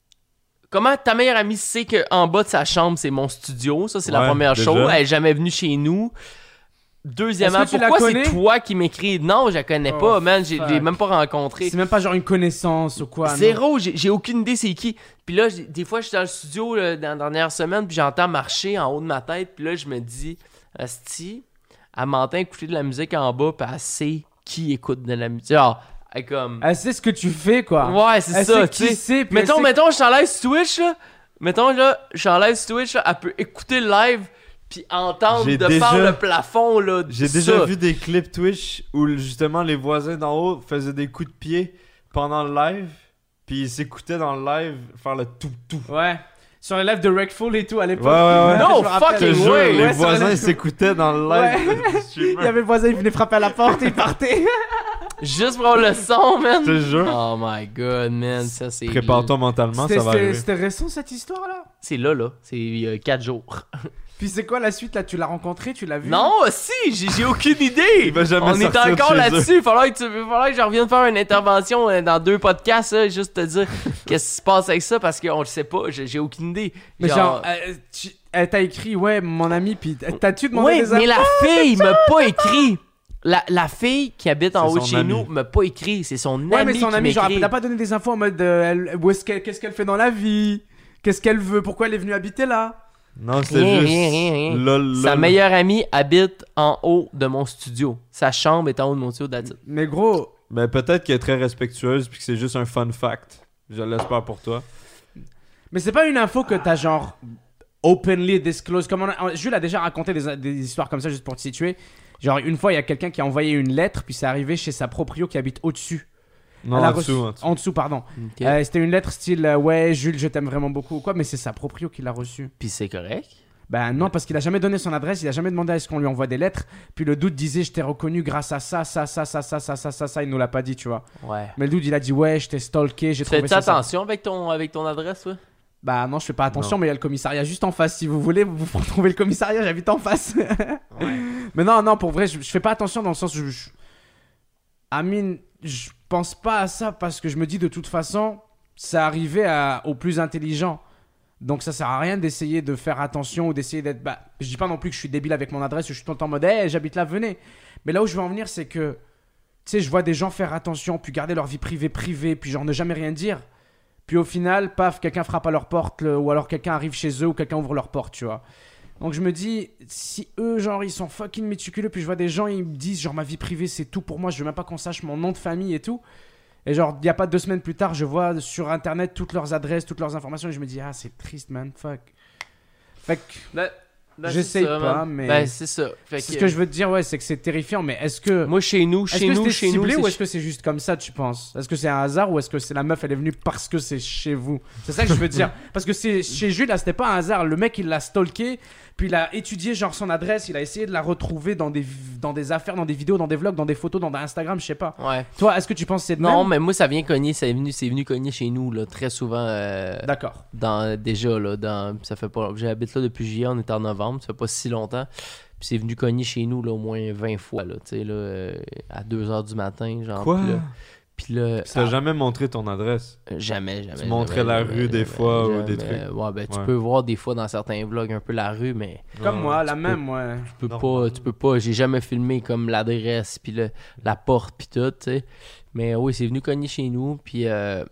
comment ta meilleure amie sait qu'en bas de sa chambre, c'est mon studio? Ça, c'est la première chose. Elle est jamais venue chez nous. Deuxièmement, pourquoi c'est toi qui m'écris? Non, je la connais pas, man. Je l'ai même pas rencontré. C'est même pas genre une connaissance ou quoi. Zéro, j'ai aucune idée c'est qui. Puis là, des fois, je suis dans le studio là, dans la dernière semaine, puis j'entends marcher en haut de ma tête, puis là, je me dis, asti, elle m'entend écouter de la musique en bas, puis elle sait qui écoute de la musique. Genre, elle sait ce que tu fais, quoi. Ouais, c'est ça, tu sais. Mettons, je suis en live sur Twitch, là. Mettons, là, je suis en live sur Twitch, là, elle peut écouter le live puis entendre par le plafond, là. J'ai déjà vu des clips Twitch où justement les voisins d'en haut faisaient des coups de pied pendant le live, puis ils s'écoutaient dans le live faire le tout. Ouais. Sur le live de Wreckful et tout à l'époque. Ouais. Non, fucking way. Les voisins ils s'écoutaient dans le live. Il y avait le voisin, il venait frapper à la porte et il partait. Juste pour avoir le son, man. Je te jure. Oh my god, man. Ça, c'est... Prépare-toi mentalement, ça va arriver. C'était récent cette histoire-là? C'est là. C'est il y a 4 jours. Puis c'est quoi la suite là? Tu l'as rencontré? Tu l'as vu? Non, si, j'ai aucune idée. Il va jamais On est encore là-dessus. Il faudrait que je revienne faire une intervention dans 2 podcasts, là, juste te dire qu'est-ce qui se passe avec ça parce qu'on le sait pas. J'ai aucune idée. Mais genre elle t'a écrit, ouais, mon ami, puis t'as-tu demandé des infos? Ouais, mais la fille m'a pas écrit. La fille qui habite en haut de chez nous m'a pas écrit. C'est son ami. Ouais, mais son ami, genre, elle elle t'a pas donné des infos en mode qu'est-ce qu'elle fait dans la vie? Qu'est-ce qu'elle veut? Pourquoi elle est venue habiter là? Non, c'est juste... Rien. Lol. Sa meilleure amie habite en haut de mon studio. Sa chambre est en haut de mon studio, that's it. Mais gros... Mais peut-être qu'elle est très respectueuse puis que c'est juste un fun fact. Je l'espère pour toi. Mais c'est pas une info que t'as genre openly disclose. Comme Jules a déjà raconté des histoires comme ça juste pour te situer. Genre une fois, il y a quelqu'un qui a envoyé une lettre puis c'est arrivé chez sa proprio qui habite au-dessus. Non, en dessous, pardon. Okay. C'était une lettre style ouais, Jules, je t'aime vraiment beaucoup ou quoi, mais c'est sa proprio qui l'a reçue. Puis c'est correct? Ben non, parce qu'il a jamais donné son adresse, il a jamais demandé à ce qu'on lui envoie des lettres. Puis le dude disait je t'ai reconnu grâce à ça, il nous l'a pas dit, tu vois. Ouais. Mais le dude il a dit ouais, je t'ai stalké, j'ai trouvé ça. Fais attention avec ton adresse, toi? Bah non, je fais pas attention, mais il y a le commissariat juste en face. Si vous voulez, vous trouvez le commissariat, j'habite en face. Ouais. Mais non, pour vrai, je fais pas attention dans le sens où je pense pas à ça parce que je me dis de toute façon, ça arrivait aux plus intelligents. Donc ça sert à rien d'essayer de faire attention ou d'essayer d'être... Bah, je dis pas non plus que je suis débile avec mon adresse, je suis tout le temps en mode hey, j'habite là, venez. Mais là où je veux en venir, c'est que tu sais, je vois des gens faire attention, puis garder leur vie privée, puis genre ne jamais rien dire. Puis au final, paf, quelqu'un frappe à leur porte, ou alors quelqu'un arrive chez eux, ou quelqu'un ouvre leur porte, tu vois. Donc je me dis, si eux, genre, ils sont fucking méticuleux, puis je vois des gens, ils me disent, genre, ma vie privée, c'est tout pour moi, je veux même pas qu'on sache mon nom de famille et tout. Et genre, il y a pas 2 semaines plus tard, je vois sur Internet toutes leurs adresses, toutes leurs informations, et je me dis, ah, c'est triste, man, fuck. Fait que... J'essaye pas, mais... Ben, c'est ça. C'est ce que je veux te dire, ouais, c'est que c'est terrifiant, mais est-ce que... Moi, chez nous, ciblé ou est-ce que c'est juste comme ça, tu penses? Est-ce que c'est un hasard ou est-ce que c'est la meuf, elle est venue parce que c'est chez vous? C'est ça que je veux dire. Parce que c'est chez Jules, là, c'était pas un hasard. Le mec, il l'a stalké, puis il a étudié genre son adresse, il a essayé de la retrouver dans des affaires, dans des vidéos, dans des vlogs, dans des photos, dans Instagram, je sais pas. Ouais. Toi, est-ce que tu penses que c'est de Non, même? mais moi, ça vient cogner, c'est venu cogner chez nous, là, très souvent. D'accord. Déjà, là, ça fait pas... J'habite là depuis juillet, on est en novembre, ça fait pas si longtemps. Puis c'est venu cogner chez nous, là, au moins 20 fois, là, tu sais, là, à 2h du matin, genre. Quoi? Puis là... Tu t'as jamais montré ton adresse? Jamais. Tu montrais la rue des fois ou des trucs? Ouais, ben tu peux voir des fois dans certains vlogs un peu la rue, mais... Comme moi, la même, ouais. Tu peux pas, j'ai jamais filmé comme l'adresse, puis la porte, puis tout, tu sais. Mais oui, c'est venu cogner chez nous, puis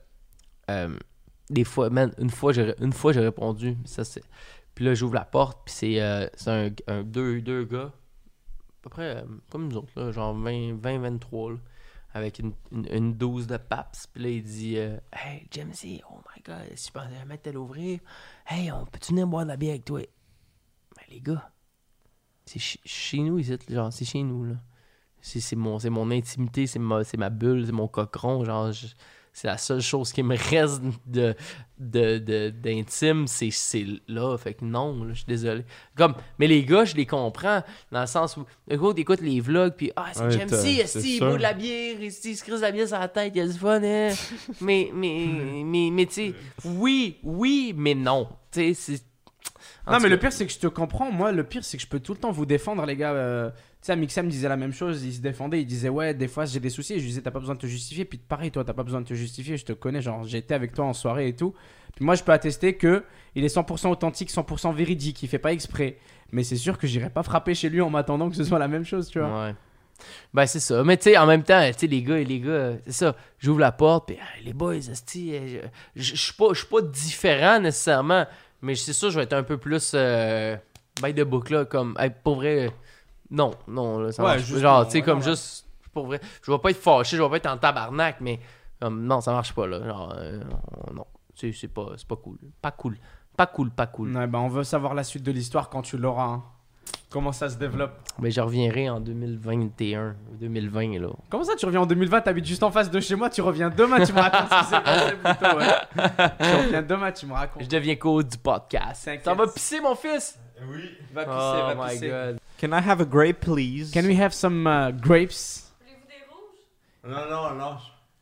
des fois, man, une fois j'ai répondu, ça c'est... Puis là, j'ouvre la porte, puis c'est deux gars, à peu près comme nous autres, là, genre 23, là, avec une douze de paps. Puis là, il dit Hey, Jamesy, oh my god, si je pensais jamais te l'ouvrir, hey, on peut-tu venir boire de la bière avec toi? Ben, les gars, c'est chez nous ici, genre, c'est chez nous, là. C'est mon intimité, c'est ma bulle, c'est mon cochon, genre, c'est la seule chose qui me reste d'intime, c'est là. Fait que non, là, je suis désolé. Mais les gars, je les comprends, dans le sens où, écoute les vlogs, puis c'est Jamesy, il boit de la bière, il se crisse de la bière sur la tête, il a du fun, hein. mais tu sais, oui, mais non. Tu sais, c'est... Non, mais le pire, c'est que je te comprends. Moi, le pire, c'est que je peux tout le temps vous défendre, les gars. Tu sais, Mixam disait la même chose. Il se défendait. Il disait, ouais, des fois, j'ai des soucis. Et je lui disais, t'as pas besoin de te justifier. Puis pareil, toi, t'as pas besoin de te justifier. Je te connais. Genre, j'ai été avec toi en soirée et tout. Puis moi, je peux attester que il est 100% authentique, 100% véridique. Il fait pas exprès. Mais c'est sûr que j'irai pas frapper chez lui en m'attendant que ce soit la même chose, tu vois. Ouais. Ben, c'est ça. Mais tu sais, en même temps, tu sais, les gars, c'est ça. J'ouvre la porte. Puis les boys, je suis pas différent nécessairement. Mais c'est sûr, je vais être un peu plus by the book, là, comme, pour vrai, non, là, ça marche pas. Genre, tu sais, comme juste, pour vrai, je vais pas être fâché, je vais pas être en tabarnak, mais, non, ça marche pas, là, genre, non, c'est pas cool. Pas cool. Ouais, ben, on veut savoir la suite de l'histoire quand tu l'auras, hein. Comment ça se développe? Mais je reviendrai en 2021, 2020, là. Comment ça, tu reviens en 2020? T'habites juste en face de chez moi, tu reviens demain, tu me racontes ce qui s'est passé plutôt, ouais. Tu reviens demain, tu me racontes. Je deviens coach du podcast. Ça va pisser, mon fils? Oui. Va pisser, va pisser. God. Can I have a grape, please? Can we have some grapes? Voulez-vous des rouges? Non.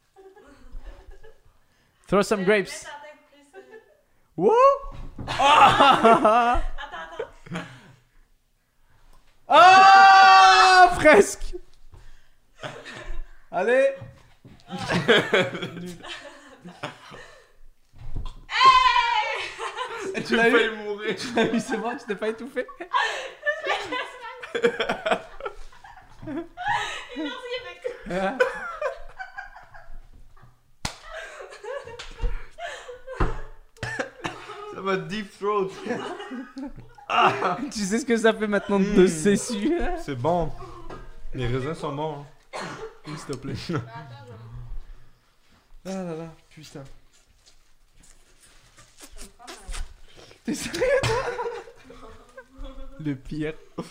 Throw some grapes. Mets ta tête plus. Wouh! Attends. Ah, presque. Allez. Tu l'as eu? Mourir. Tu l'as eu, c'est bon, tu t'es pas étouffé? Ça va deep throat. Tu sais ce que ça fait maintenant de te sessu? C'est bon. Les raisins sont bons. Hein. S'il te plaît. Ah là là, putain. T'es sérieux, toi? Le pire.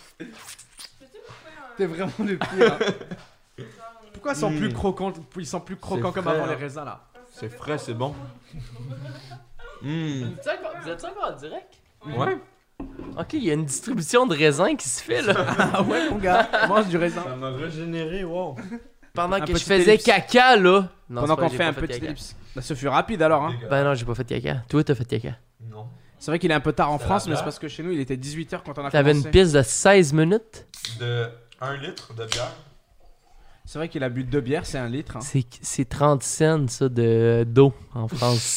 T'es vraiment le pire. Hein. Pourquoi ils sont plus croquants? Ils sont plus croquants comme frais, avant hein. les raisins là. C'est frais, c'est bon. Vous êtes encore en direct? Ouais. Ok, il y a une distribution de raisins qui se fait, là. Ah ouais, mon gars, mange du raisin. Ça m'a régénéré, wow. Pendant Un que je petit faisais ellipse. caca, là. Non, Pendant c'est pas- qu'on j'ai fait pas un petit caca. ellipse. Bah, ce fut rapide alors. Hein. Ben non, j'ai pas fait caca. Toi, t'as fait caca. Non. C'est vrai qu'il est un peu tard en C'est France, la mais c'est blague. parce que chez nous il était 18h quand on a T'avais commencé. une piste de 16 minutes? De 1 litre de bière. C'est vrai qu'il a bu 2 bières, c'est 1 litre. Hein. C'est 30 cents, ça, d'eau en France.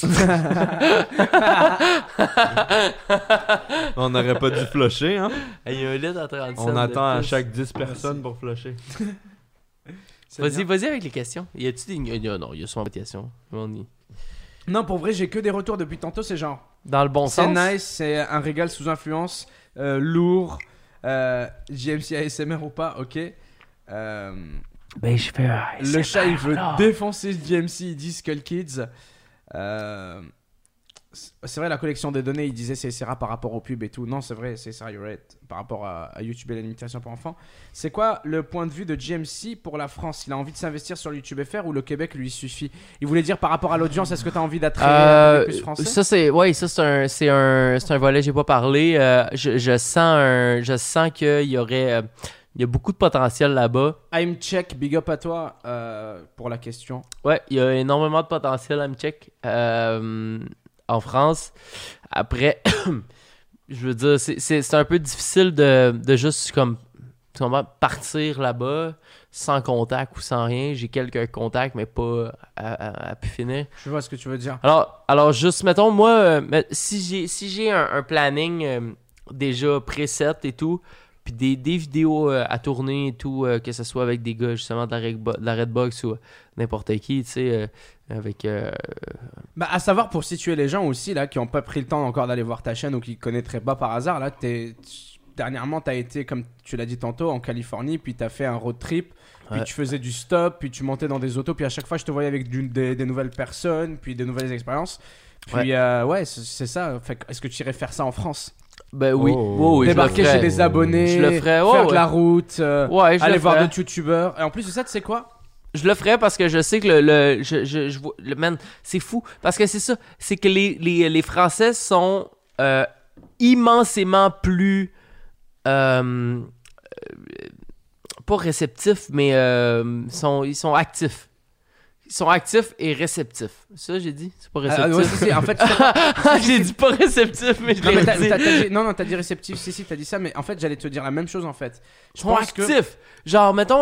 On n'aurait pas dû flusher, hein. Il y a un litre à 30 cents. On de attend à plus. chaque 10 personnes pour flusher. C'est bien. Vas-y avec les questions. Y a-tu des. Non, il y a souvent des questions. Non, pour vrai, j'ai que des retours depuis tantôt. C'est genre, Dans le bon c'est sens. nice, c'est un régal sous influence, lourd, JMC ASMR ou pas, ok. Ben, je fais. Le chat, il veut défoncer JMC, il dit Skull Kids. C'est vrai, la collection des données, il disait c'est rare par rapport aux pubs et tout. Non, c'est vrai, c'est ça, you're right. Par rapport à YouTube et la limitation pour enfants. C'est quoi le point de vue de JMC pour la France? Il a envie de s'investir sur le YouTube FR ou le Québec lui suffit? Il voulait dire par rapport à l'audience, est-ce que tu as envie d'attirer plus français? Ça c'est un volet j'ai pas parlé. Je sens qu'il y aurait il y a beaucoup de potentiel là-bas. I'm check, big up à toi pour la question. Ouais, il y a énormément de potentiel à me check en France. Après, je veux dire, c'est un peu difficile de juste comme Tu comprends? Partir là-bas sans contact ou sans rien. J'ai quelques contacts, mais pas à pu finir. Je vois ce que tu veux dire. Alors juste, mettons, moi, si j'ai un planning déjà preset et tout, puis des vidéos à tourner et tout, que ce soit avec des gars justement de la Redbox ou n'importe qui, tu sais, avec... Bah, à savoir, pour situer les gens aussi, là, qui n'ont pas pris le temps encore d'aller voir ta chaîne ou qui ne connaîtraient pas par hasard, là, dernièrement, tu as été, comme tu l'as dit tantôt, en Californie, puis tu as fait un road trip, puis tu faisais du stop, puis tu montais dans des autos, puis à chaque fois, je te voyais avec des nouvelles personnes, puis des nouvelles expériences. Puis, c'est ça. Fait, est-ce que tu irais faire ça en France? Ben oui. Oui, débarquer chez des abonnés, je le ferais, faire de la route, aller voir ferais. d'autres youtubeurs. Et en plus de ça, tu sais quoi? Je le ferais parce que je sais que man, c'est fou. Parce que c'est ça. C'est que les Français sont immensément plus... pas réceptifs, mais ils sont actifs. Ils sont actifs et réceptifs. Ça, j'ai dit? C'est pas réceptif. Ouais, en fait, j'ai dit pas réceptif, mais je l'ai dit. Non, t'as dit réceptif. Si, t'as dit ça, mais en fait, j'allais te dire la même chose en fait. Ils sont actifs. Genre, mettons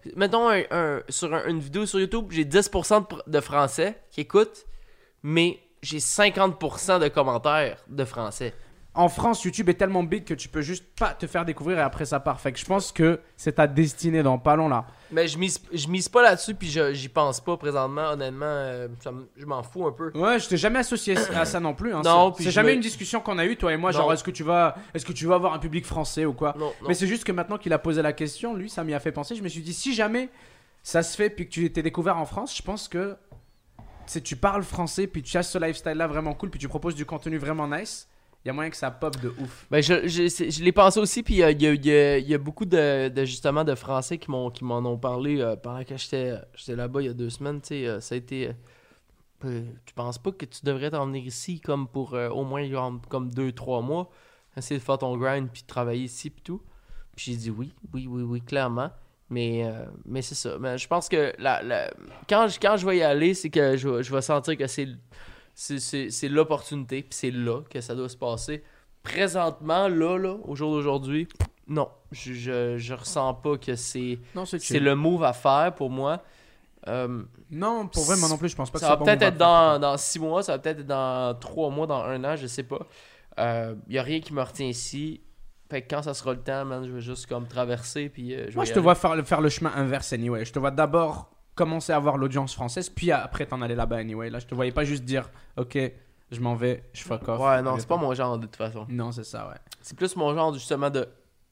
sur une vidéo sur YouTube, j'ai 10% de Français qui écoutent, mais j'ai 50% de commentaires de Français. En France, YouTube est tellement big que tu peux juste pas te faire découvrir et après ça part. Fait que je pense que c'est ta destinée dans pas long là. Mais je mise pas là-dessus puis j'y pense pas présentement. Honnêtement, je m'en fous un peu. Ouais, je t'ai jamais associé à ça non plus. Hein. Non, c'est jamais une discussion qu'on a eue toi et moi. Non. Genre, est-ce que tu vas avoir un public français ou quoi? Non. Mais c'est juste que maintenant qu'il a posé la question, lui, ça m'y a fait penser. Je me suis dit, si jamais ça se fait puis que tu t'es découvert en France, je pense que tu parles français puis tu as ce lifestyle là vraiment cool puis tu proposes du contenu vraiment nice. Il y a moyen que ça pop de ouf. Ben je l'ai pensé aussi, puis il y a beaucoup de justement de Français qui m'en ont parlé pendant que j'étais là-bas il y a 2 semaines. Tu sais, ça a été. Tu penses pas que tu devrais t'en venir ici comme pour au moins comme 2-3 mois, essayer de faire ton grind puis de travailler ici puis tout. Puis j'ai dit oui, clairement. Mais c'est ça. Mais je pense que quand je vais y aller, c'est que je vais sentir que c'est l'opportunité, puis c'est là que ça doit se passer. Présentement, là, au jour d'aujourd'hui, non. Je ressens pas que c'est le move à faire pour moi. Non, pour vrai, moi non plus, je pense pas que ça va peut-être être dans 6 mois, ça va peut-être être dans 3 mois, dans 1 an, je sais pas. Y a rien qui me retient ici. Fait que quand ça sera le temps, man, je vais juste comme traverser, puis moi, je te vois faire le chemin inverse anyway. Je te vois d'abord commencer à avoir l'audience française, puis après t'en aller là-bas anyway. Là, je te voyais pas juste dire, ok, je m'en vais, je fuck off. Ouais, non, c'est pas mon genre de toute façon. Non, c'est ça, ouais. C'est plus mon genre justement de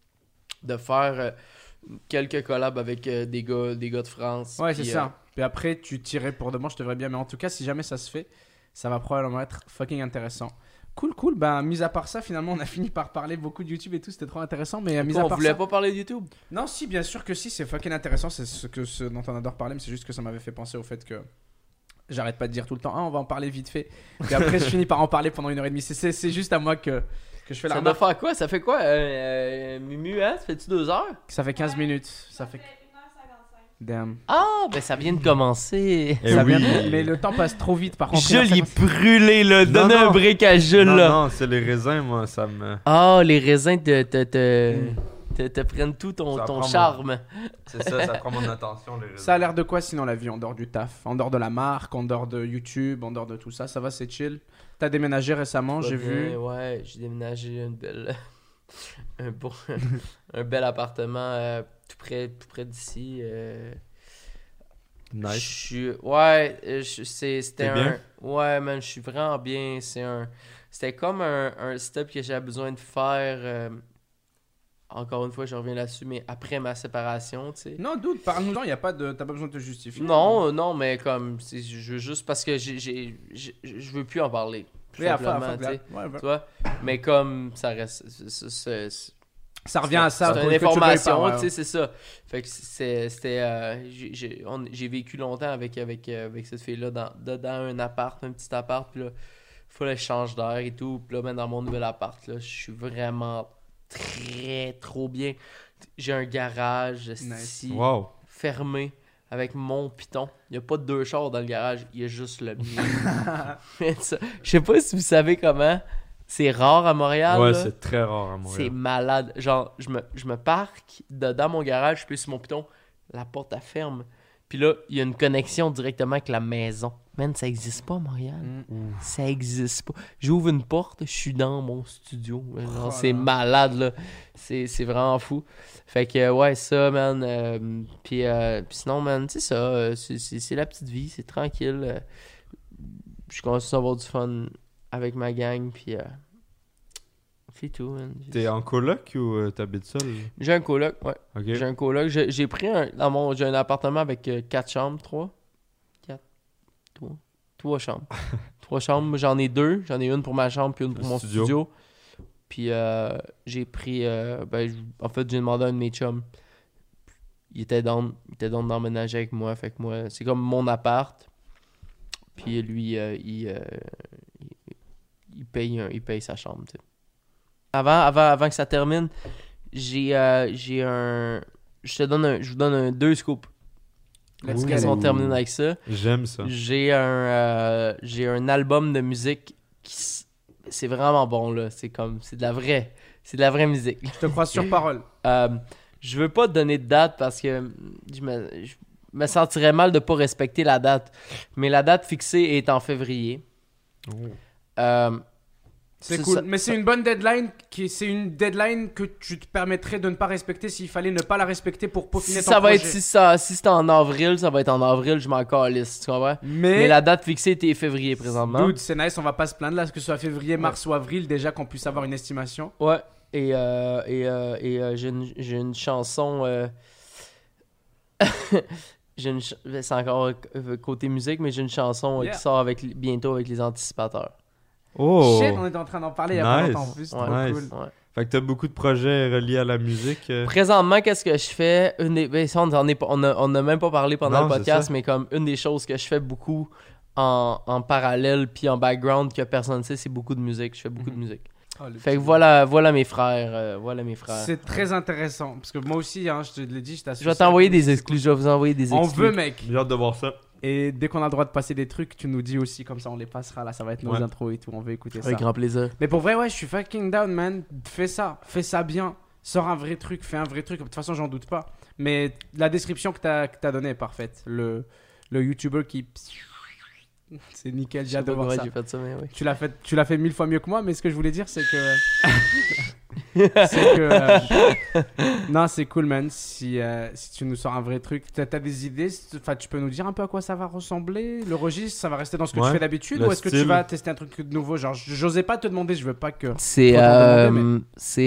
faire quelques collabs avec des gars de France. Ouais, c'est ça. Puis après, tu tirais pour demain, je te verrais bien. Mais en tout cas, si jamais ça se fait, ça va probablement être fucking intéressant. Cool. Ben, mis à part ça, finalement, on a fini par parler beaucoup de YouTube et tout. C'était trop intéressant. Mais mis à part ça. On voulait pas parler de YouTube? Non, si, bien sûr que si. C'est fucking intéressant. C'est ce dont on adore parler. Mais c'est juste que ça m'avait fait penser au fait que j'arrête pas de dire tout le temps, on va en parler vite fait. Et après, je finis par en parler pendant 1h30. C'est juste à moi que je fais la remarque. Ça doit faire quoi? Ça fait quoi? Mimu, hein? Ça fait-tu 2 heures? Ça fait 15 minutes. Ça fait 1h55. Damn. Ah, ben ça vient de commencer. Ça vient de... Mais le temps passe trop vite par contre. Jules est brûlé là. Donne un break à Jules là. Non, c'est les raisins, moi, ça me... Ah, les raisins te prennent tout ton charme. C'est ça prend mon attention, les raisins. Ça a l'air de quoi sinon la vie en dehors du taf? En dehors de la marque, en dehors de YouTube, en dehors de tout ça? Ça va, c'est chill? T'as déménagé récemment, j'ai vu. Ouais, j'ai déménagé un bel appartement tout près d'ici. Nice. C'était un... bien? Ouais, man, je suis vraiment bien. C'était comme un step que j'avais besoin de faire... Encore une fois, je reviens là-dessus, mais après ma séparation, tu sais. Non, doute, parle-nous-en, t'as pas besoin de te justifier. Non, mais comme, je veux juste parce que je veux plus en parler. Oui, simplement, tu sais. Tu vois? Mais comme, ça reste... Ça revient à ça. C'est une information, tu sais, c'est ça. Fait que c'était... j'ai vécu longtemps avec cette fille-là dans un appart, un petit appart, puis là, il fallait que je change d'air et tout. Puis là, même dans mon nouvel appart, là, je suis vraiment... trop bien. J'ai un garage ici, fermé avec mon piton. Il n'y a pas de 2 chars dans le garage, il y a juste le mien. Je sais pas si vous savez comment C'est rare à Montréal. Ouais, là. c'est très rare à C'est Montréal. malade. Genre, je me parque dans mon garage, puis sur mon piton, la porte, elle ferme. Puis là, il y a une connexion directement avec la maison. Man, ça existe pas à Montréal. Ça existe pas. J'ouvre une porte, je suis dans mon studio. Genre, c'est malade, là. C'est vraiment fou. Fait que, ouais, ça, man. Puis sinon, man, c'est ça. C'est la petite vie, c'est tranquille. Je continue à avoir du fun avec ma gang, puis c'est tout, man. T'es en coloc ou t'habites seul? J'ai un coloc, ouais. Ok. J'ai un coloc. J'ai pris j'ai un appartement avec 4 chambres, 3 chambres. 3 chambres, j'en ai 2. J'en ai une pour ma chambre puis une pour Le mon studio. studio. Puis j'ai pris... en fait, j'ai demandé à un de mes chums. Il était down d'emménager avec moi. Fait que moi, c'est comme mon appart. Puis lui, il paye sa chambre, tu sais. Avant que ça termine, j'ai un... Je vous donne 2 scoops. Let's Ils get sont it. terminés avec ça. J'aime ça. J'ai un album de musique c'est vraiment bon, là. C'est de la vraie musique. Je te crois sur parole. Je veux pas te donner de date parce que je me sentirais mal de pas respecter la date. Mais la date fixée est en février. C'est C'est cool. ça- Mais c'est une bonne deadline. C'est une deadline que tu te permettrais de ne pas respecter s'il fallait ne pas la respecter pour peaufiner Si ton ça va projet. être si c'est en avril, ça va être en avril, je m'en calisse, tu comprends? Mais la date fixée était février présentement. Dude, c'est nice, on va pas se plaindre là, que ce soit février, mars ou avril, déjà qu'on puisse avoir une estimation. Ouais. Et j'ai une chanson. C'est encore côté musique, mais j'ai une chanson Yeah. qui sort bientôt avec les Anticipateurs. Oh! Shit, on était en train d'en parler il y a pas Nice. longtemps en plus. Ouais. Trop Nice. cool. Ouais. Fait que t'as beaucoup de projets reliés à la musique. Présentement, qu'est-ce que je fais? Ça, on a même pas parlé pendant Non, le c'est podcast, ça. mais comme une des choses que je fais beaucoup en parallèle puis en background que personne ne sait, c'est beaucoup de musique. Je fais beaucoup de musique. Oh, le Fait que petit- voilà mes frères. C'est très intéressant parce que moi aussi, hein, je te l'ai dit, je t'assure. Je vais t'envoyer des exclus. Je vais vous envoyer des On exclus. veut, mec. J'ai hâte de voir ça. Et dès qu'on a le droit de passer des trucs, tu nous dis aussi, comme ça on les passera là, ça va être nos Ouais. intros et tout, on veut écouter ça. Avec grand plaisir. Mais pour vrai, ouais, je suis fucking down, man. Fais ça bien. Sors un vrai truc, fais un vrai truc. De toute façon, j'en doute pas. Mais la description que t'as donnée est parfaite. Le YouTuber qui. C'est nickel, j'ai hâte de voir ça. J'ai fait ça, mais oui. Tu l'as fait 1000 fois mieux que moi, mais ce que je voulais dire, c'est que. c'est que. Non, c'est cool, man. Si tu nous sors un vrai truc, t'as des idées, enfin, tu peux nous dire un peu à quoi ça va ressembler? Le registre, ça va rester dans ce que Ouais, tu fais d'habitude? le Ou est-ce que tu style. vas tester un truc de nouveau? Genre, j'osais pas te demander, je veux pas que. C'est Faut t'en demander,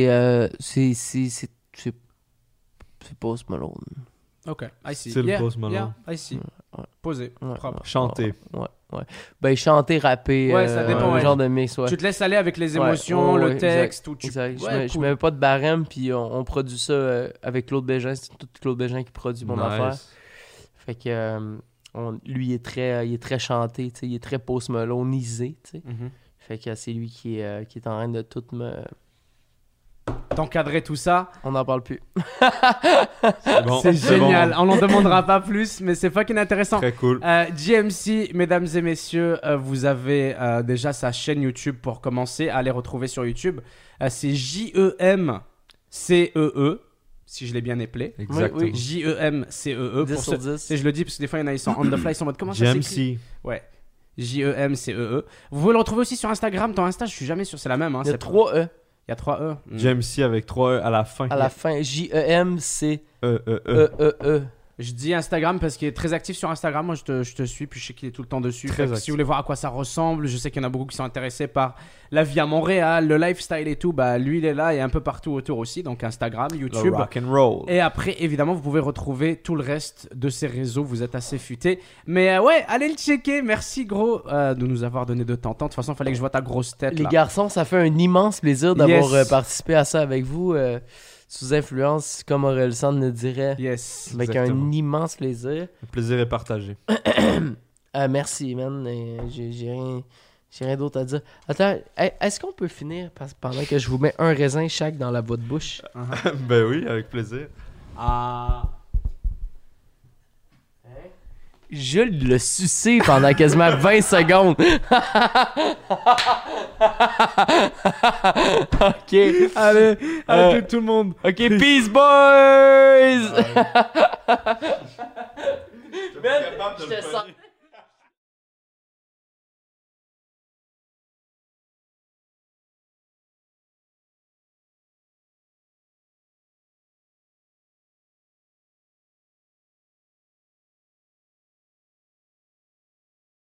c'est Post Malone. Ok, I see. C'est le Post Malone. Yeah, I see. Ouais. Posé, Ouais, propre. Chanter. Ouais. Ben chanter, rapper, Ouais, ça dépend, un ouais. genre de mix, ouais. Tu te laisses aller avec les Ouais, émotions, ouais, le ouais, texte, ou tu. Exact. Ouais, Je cool. mets pas de barème, puis on produit ça avec Claude Bégin. C'est tout Claude Bégin qui produit mon affaire. Fait que lui, il est très chanté, tu sais, il est très Post Malone-isé, tu sais. Mhm. Fait que c'est lui qui est en train de tout me... T'encadrer tout ça, On n'en parle plus. C'est bon. c'est génial. bon. On n'en demandera pas plus, mais c'est fucking intéressant. Très cool. JMC, mesdames et messieurs, vous avez déjà sa chaîne YouTube pour commencer. Allez retrouver sur YouTube. C'est JEMCEE, si je l'ai bien appelé. Exactement. oui. JEMCEE. 10 Pour sur ceux- 10. Et je le dis parce que des fois, il y en a, ils sont on the fly, ils sont en mode comment ça s'écrit? JMC. Ouais. JEMCEE. Vous pouvez le retrouver aussi sur Instagram. Ton Insta, je suis jamais sûr, c'est la même. Hein, Il y a c'est- 3 E Il y a 3 E. JMC avec 3 E à la fin. à la fin. JEMCEE. E. Je dis Instagram parce qu'il est très actif sur Instagram. Moi, je te suis, puis je sais qu'il est tout le temps dessus. Très Fait que actif. si vous voulez voir à quoi ça ressemble, je sais qu'il y en a beaucoup qui sont intéressés par la vie à Montréal, le lifestyle et tout. Bah, lui, il est là et un peu partout autour aussi. Donc, Instagram, Le YouTube. rock and roll. Et après, évidemment, vous pouvez retrouver tout le reste de ces réseaux. Vous êtes assez futés. Mais ouais, allez le checker. Merci, gros, de nous avoir donné de temps. De toute façon, il fallait que je vois ta grosse tête. Les là. garçons, ça fait un immense plaisir d'avoir Yes. participé à ça avec vous. Sous influence, comme Orelsan le dirait. Yes. Avec Exactement. un immense plaisir. Le plaisir est partagé. Merci, man. Et j'ai rien d'autre à dire. Attends, est-ce qu'on peut finir pendant que je vous mets un raisin chaque dans la votre bouche? Ben oui, avec plaisir. Ah. Je l'ai sucé pendant quasiment 20 secondes. Ok. Allez, à tout le monde. Ok, peace, boys! Ben, je te sens.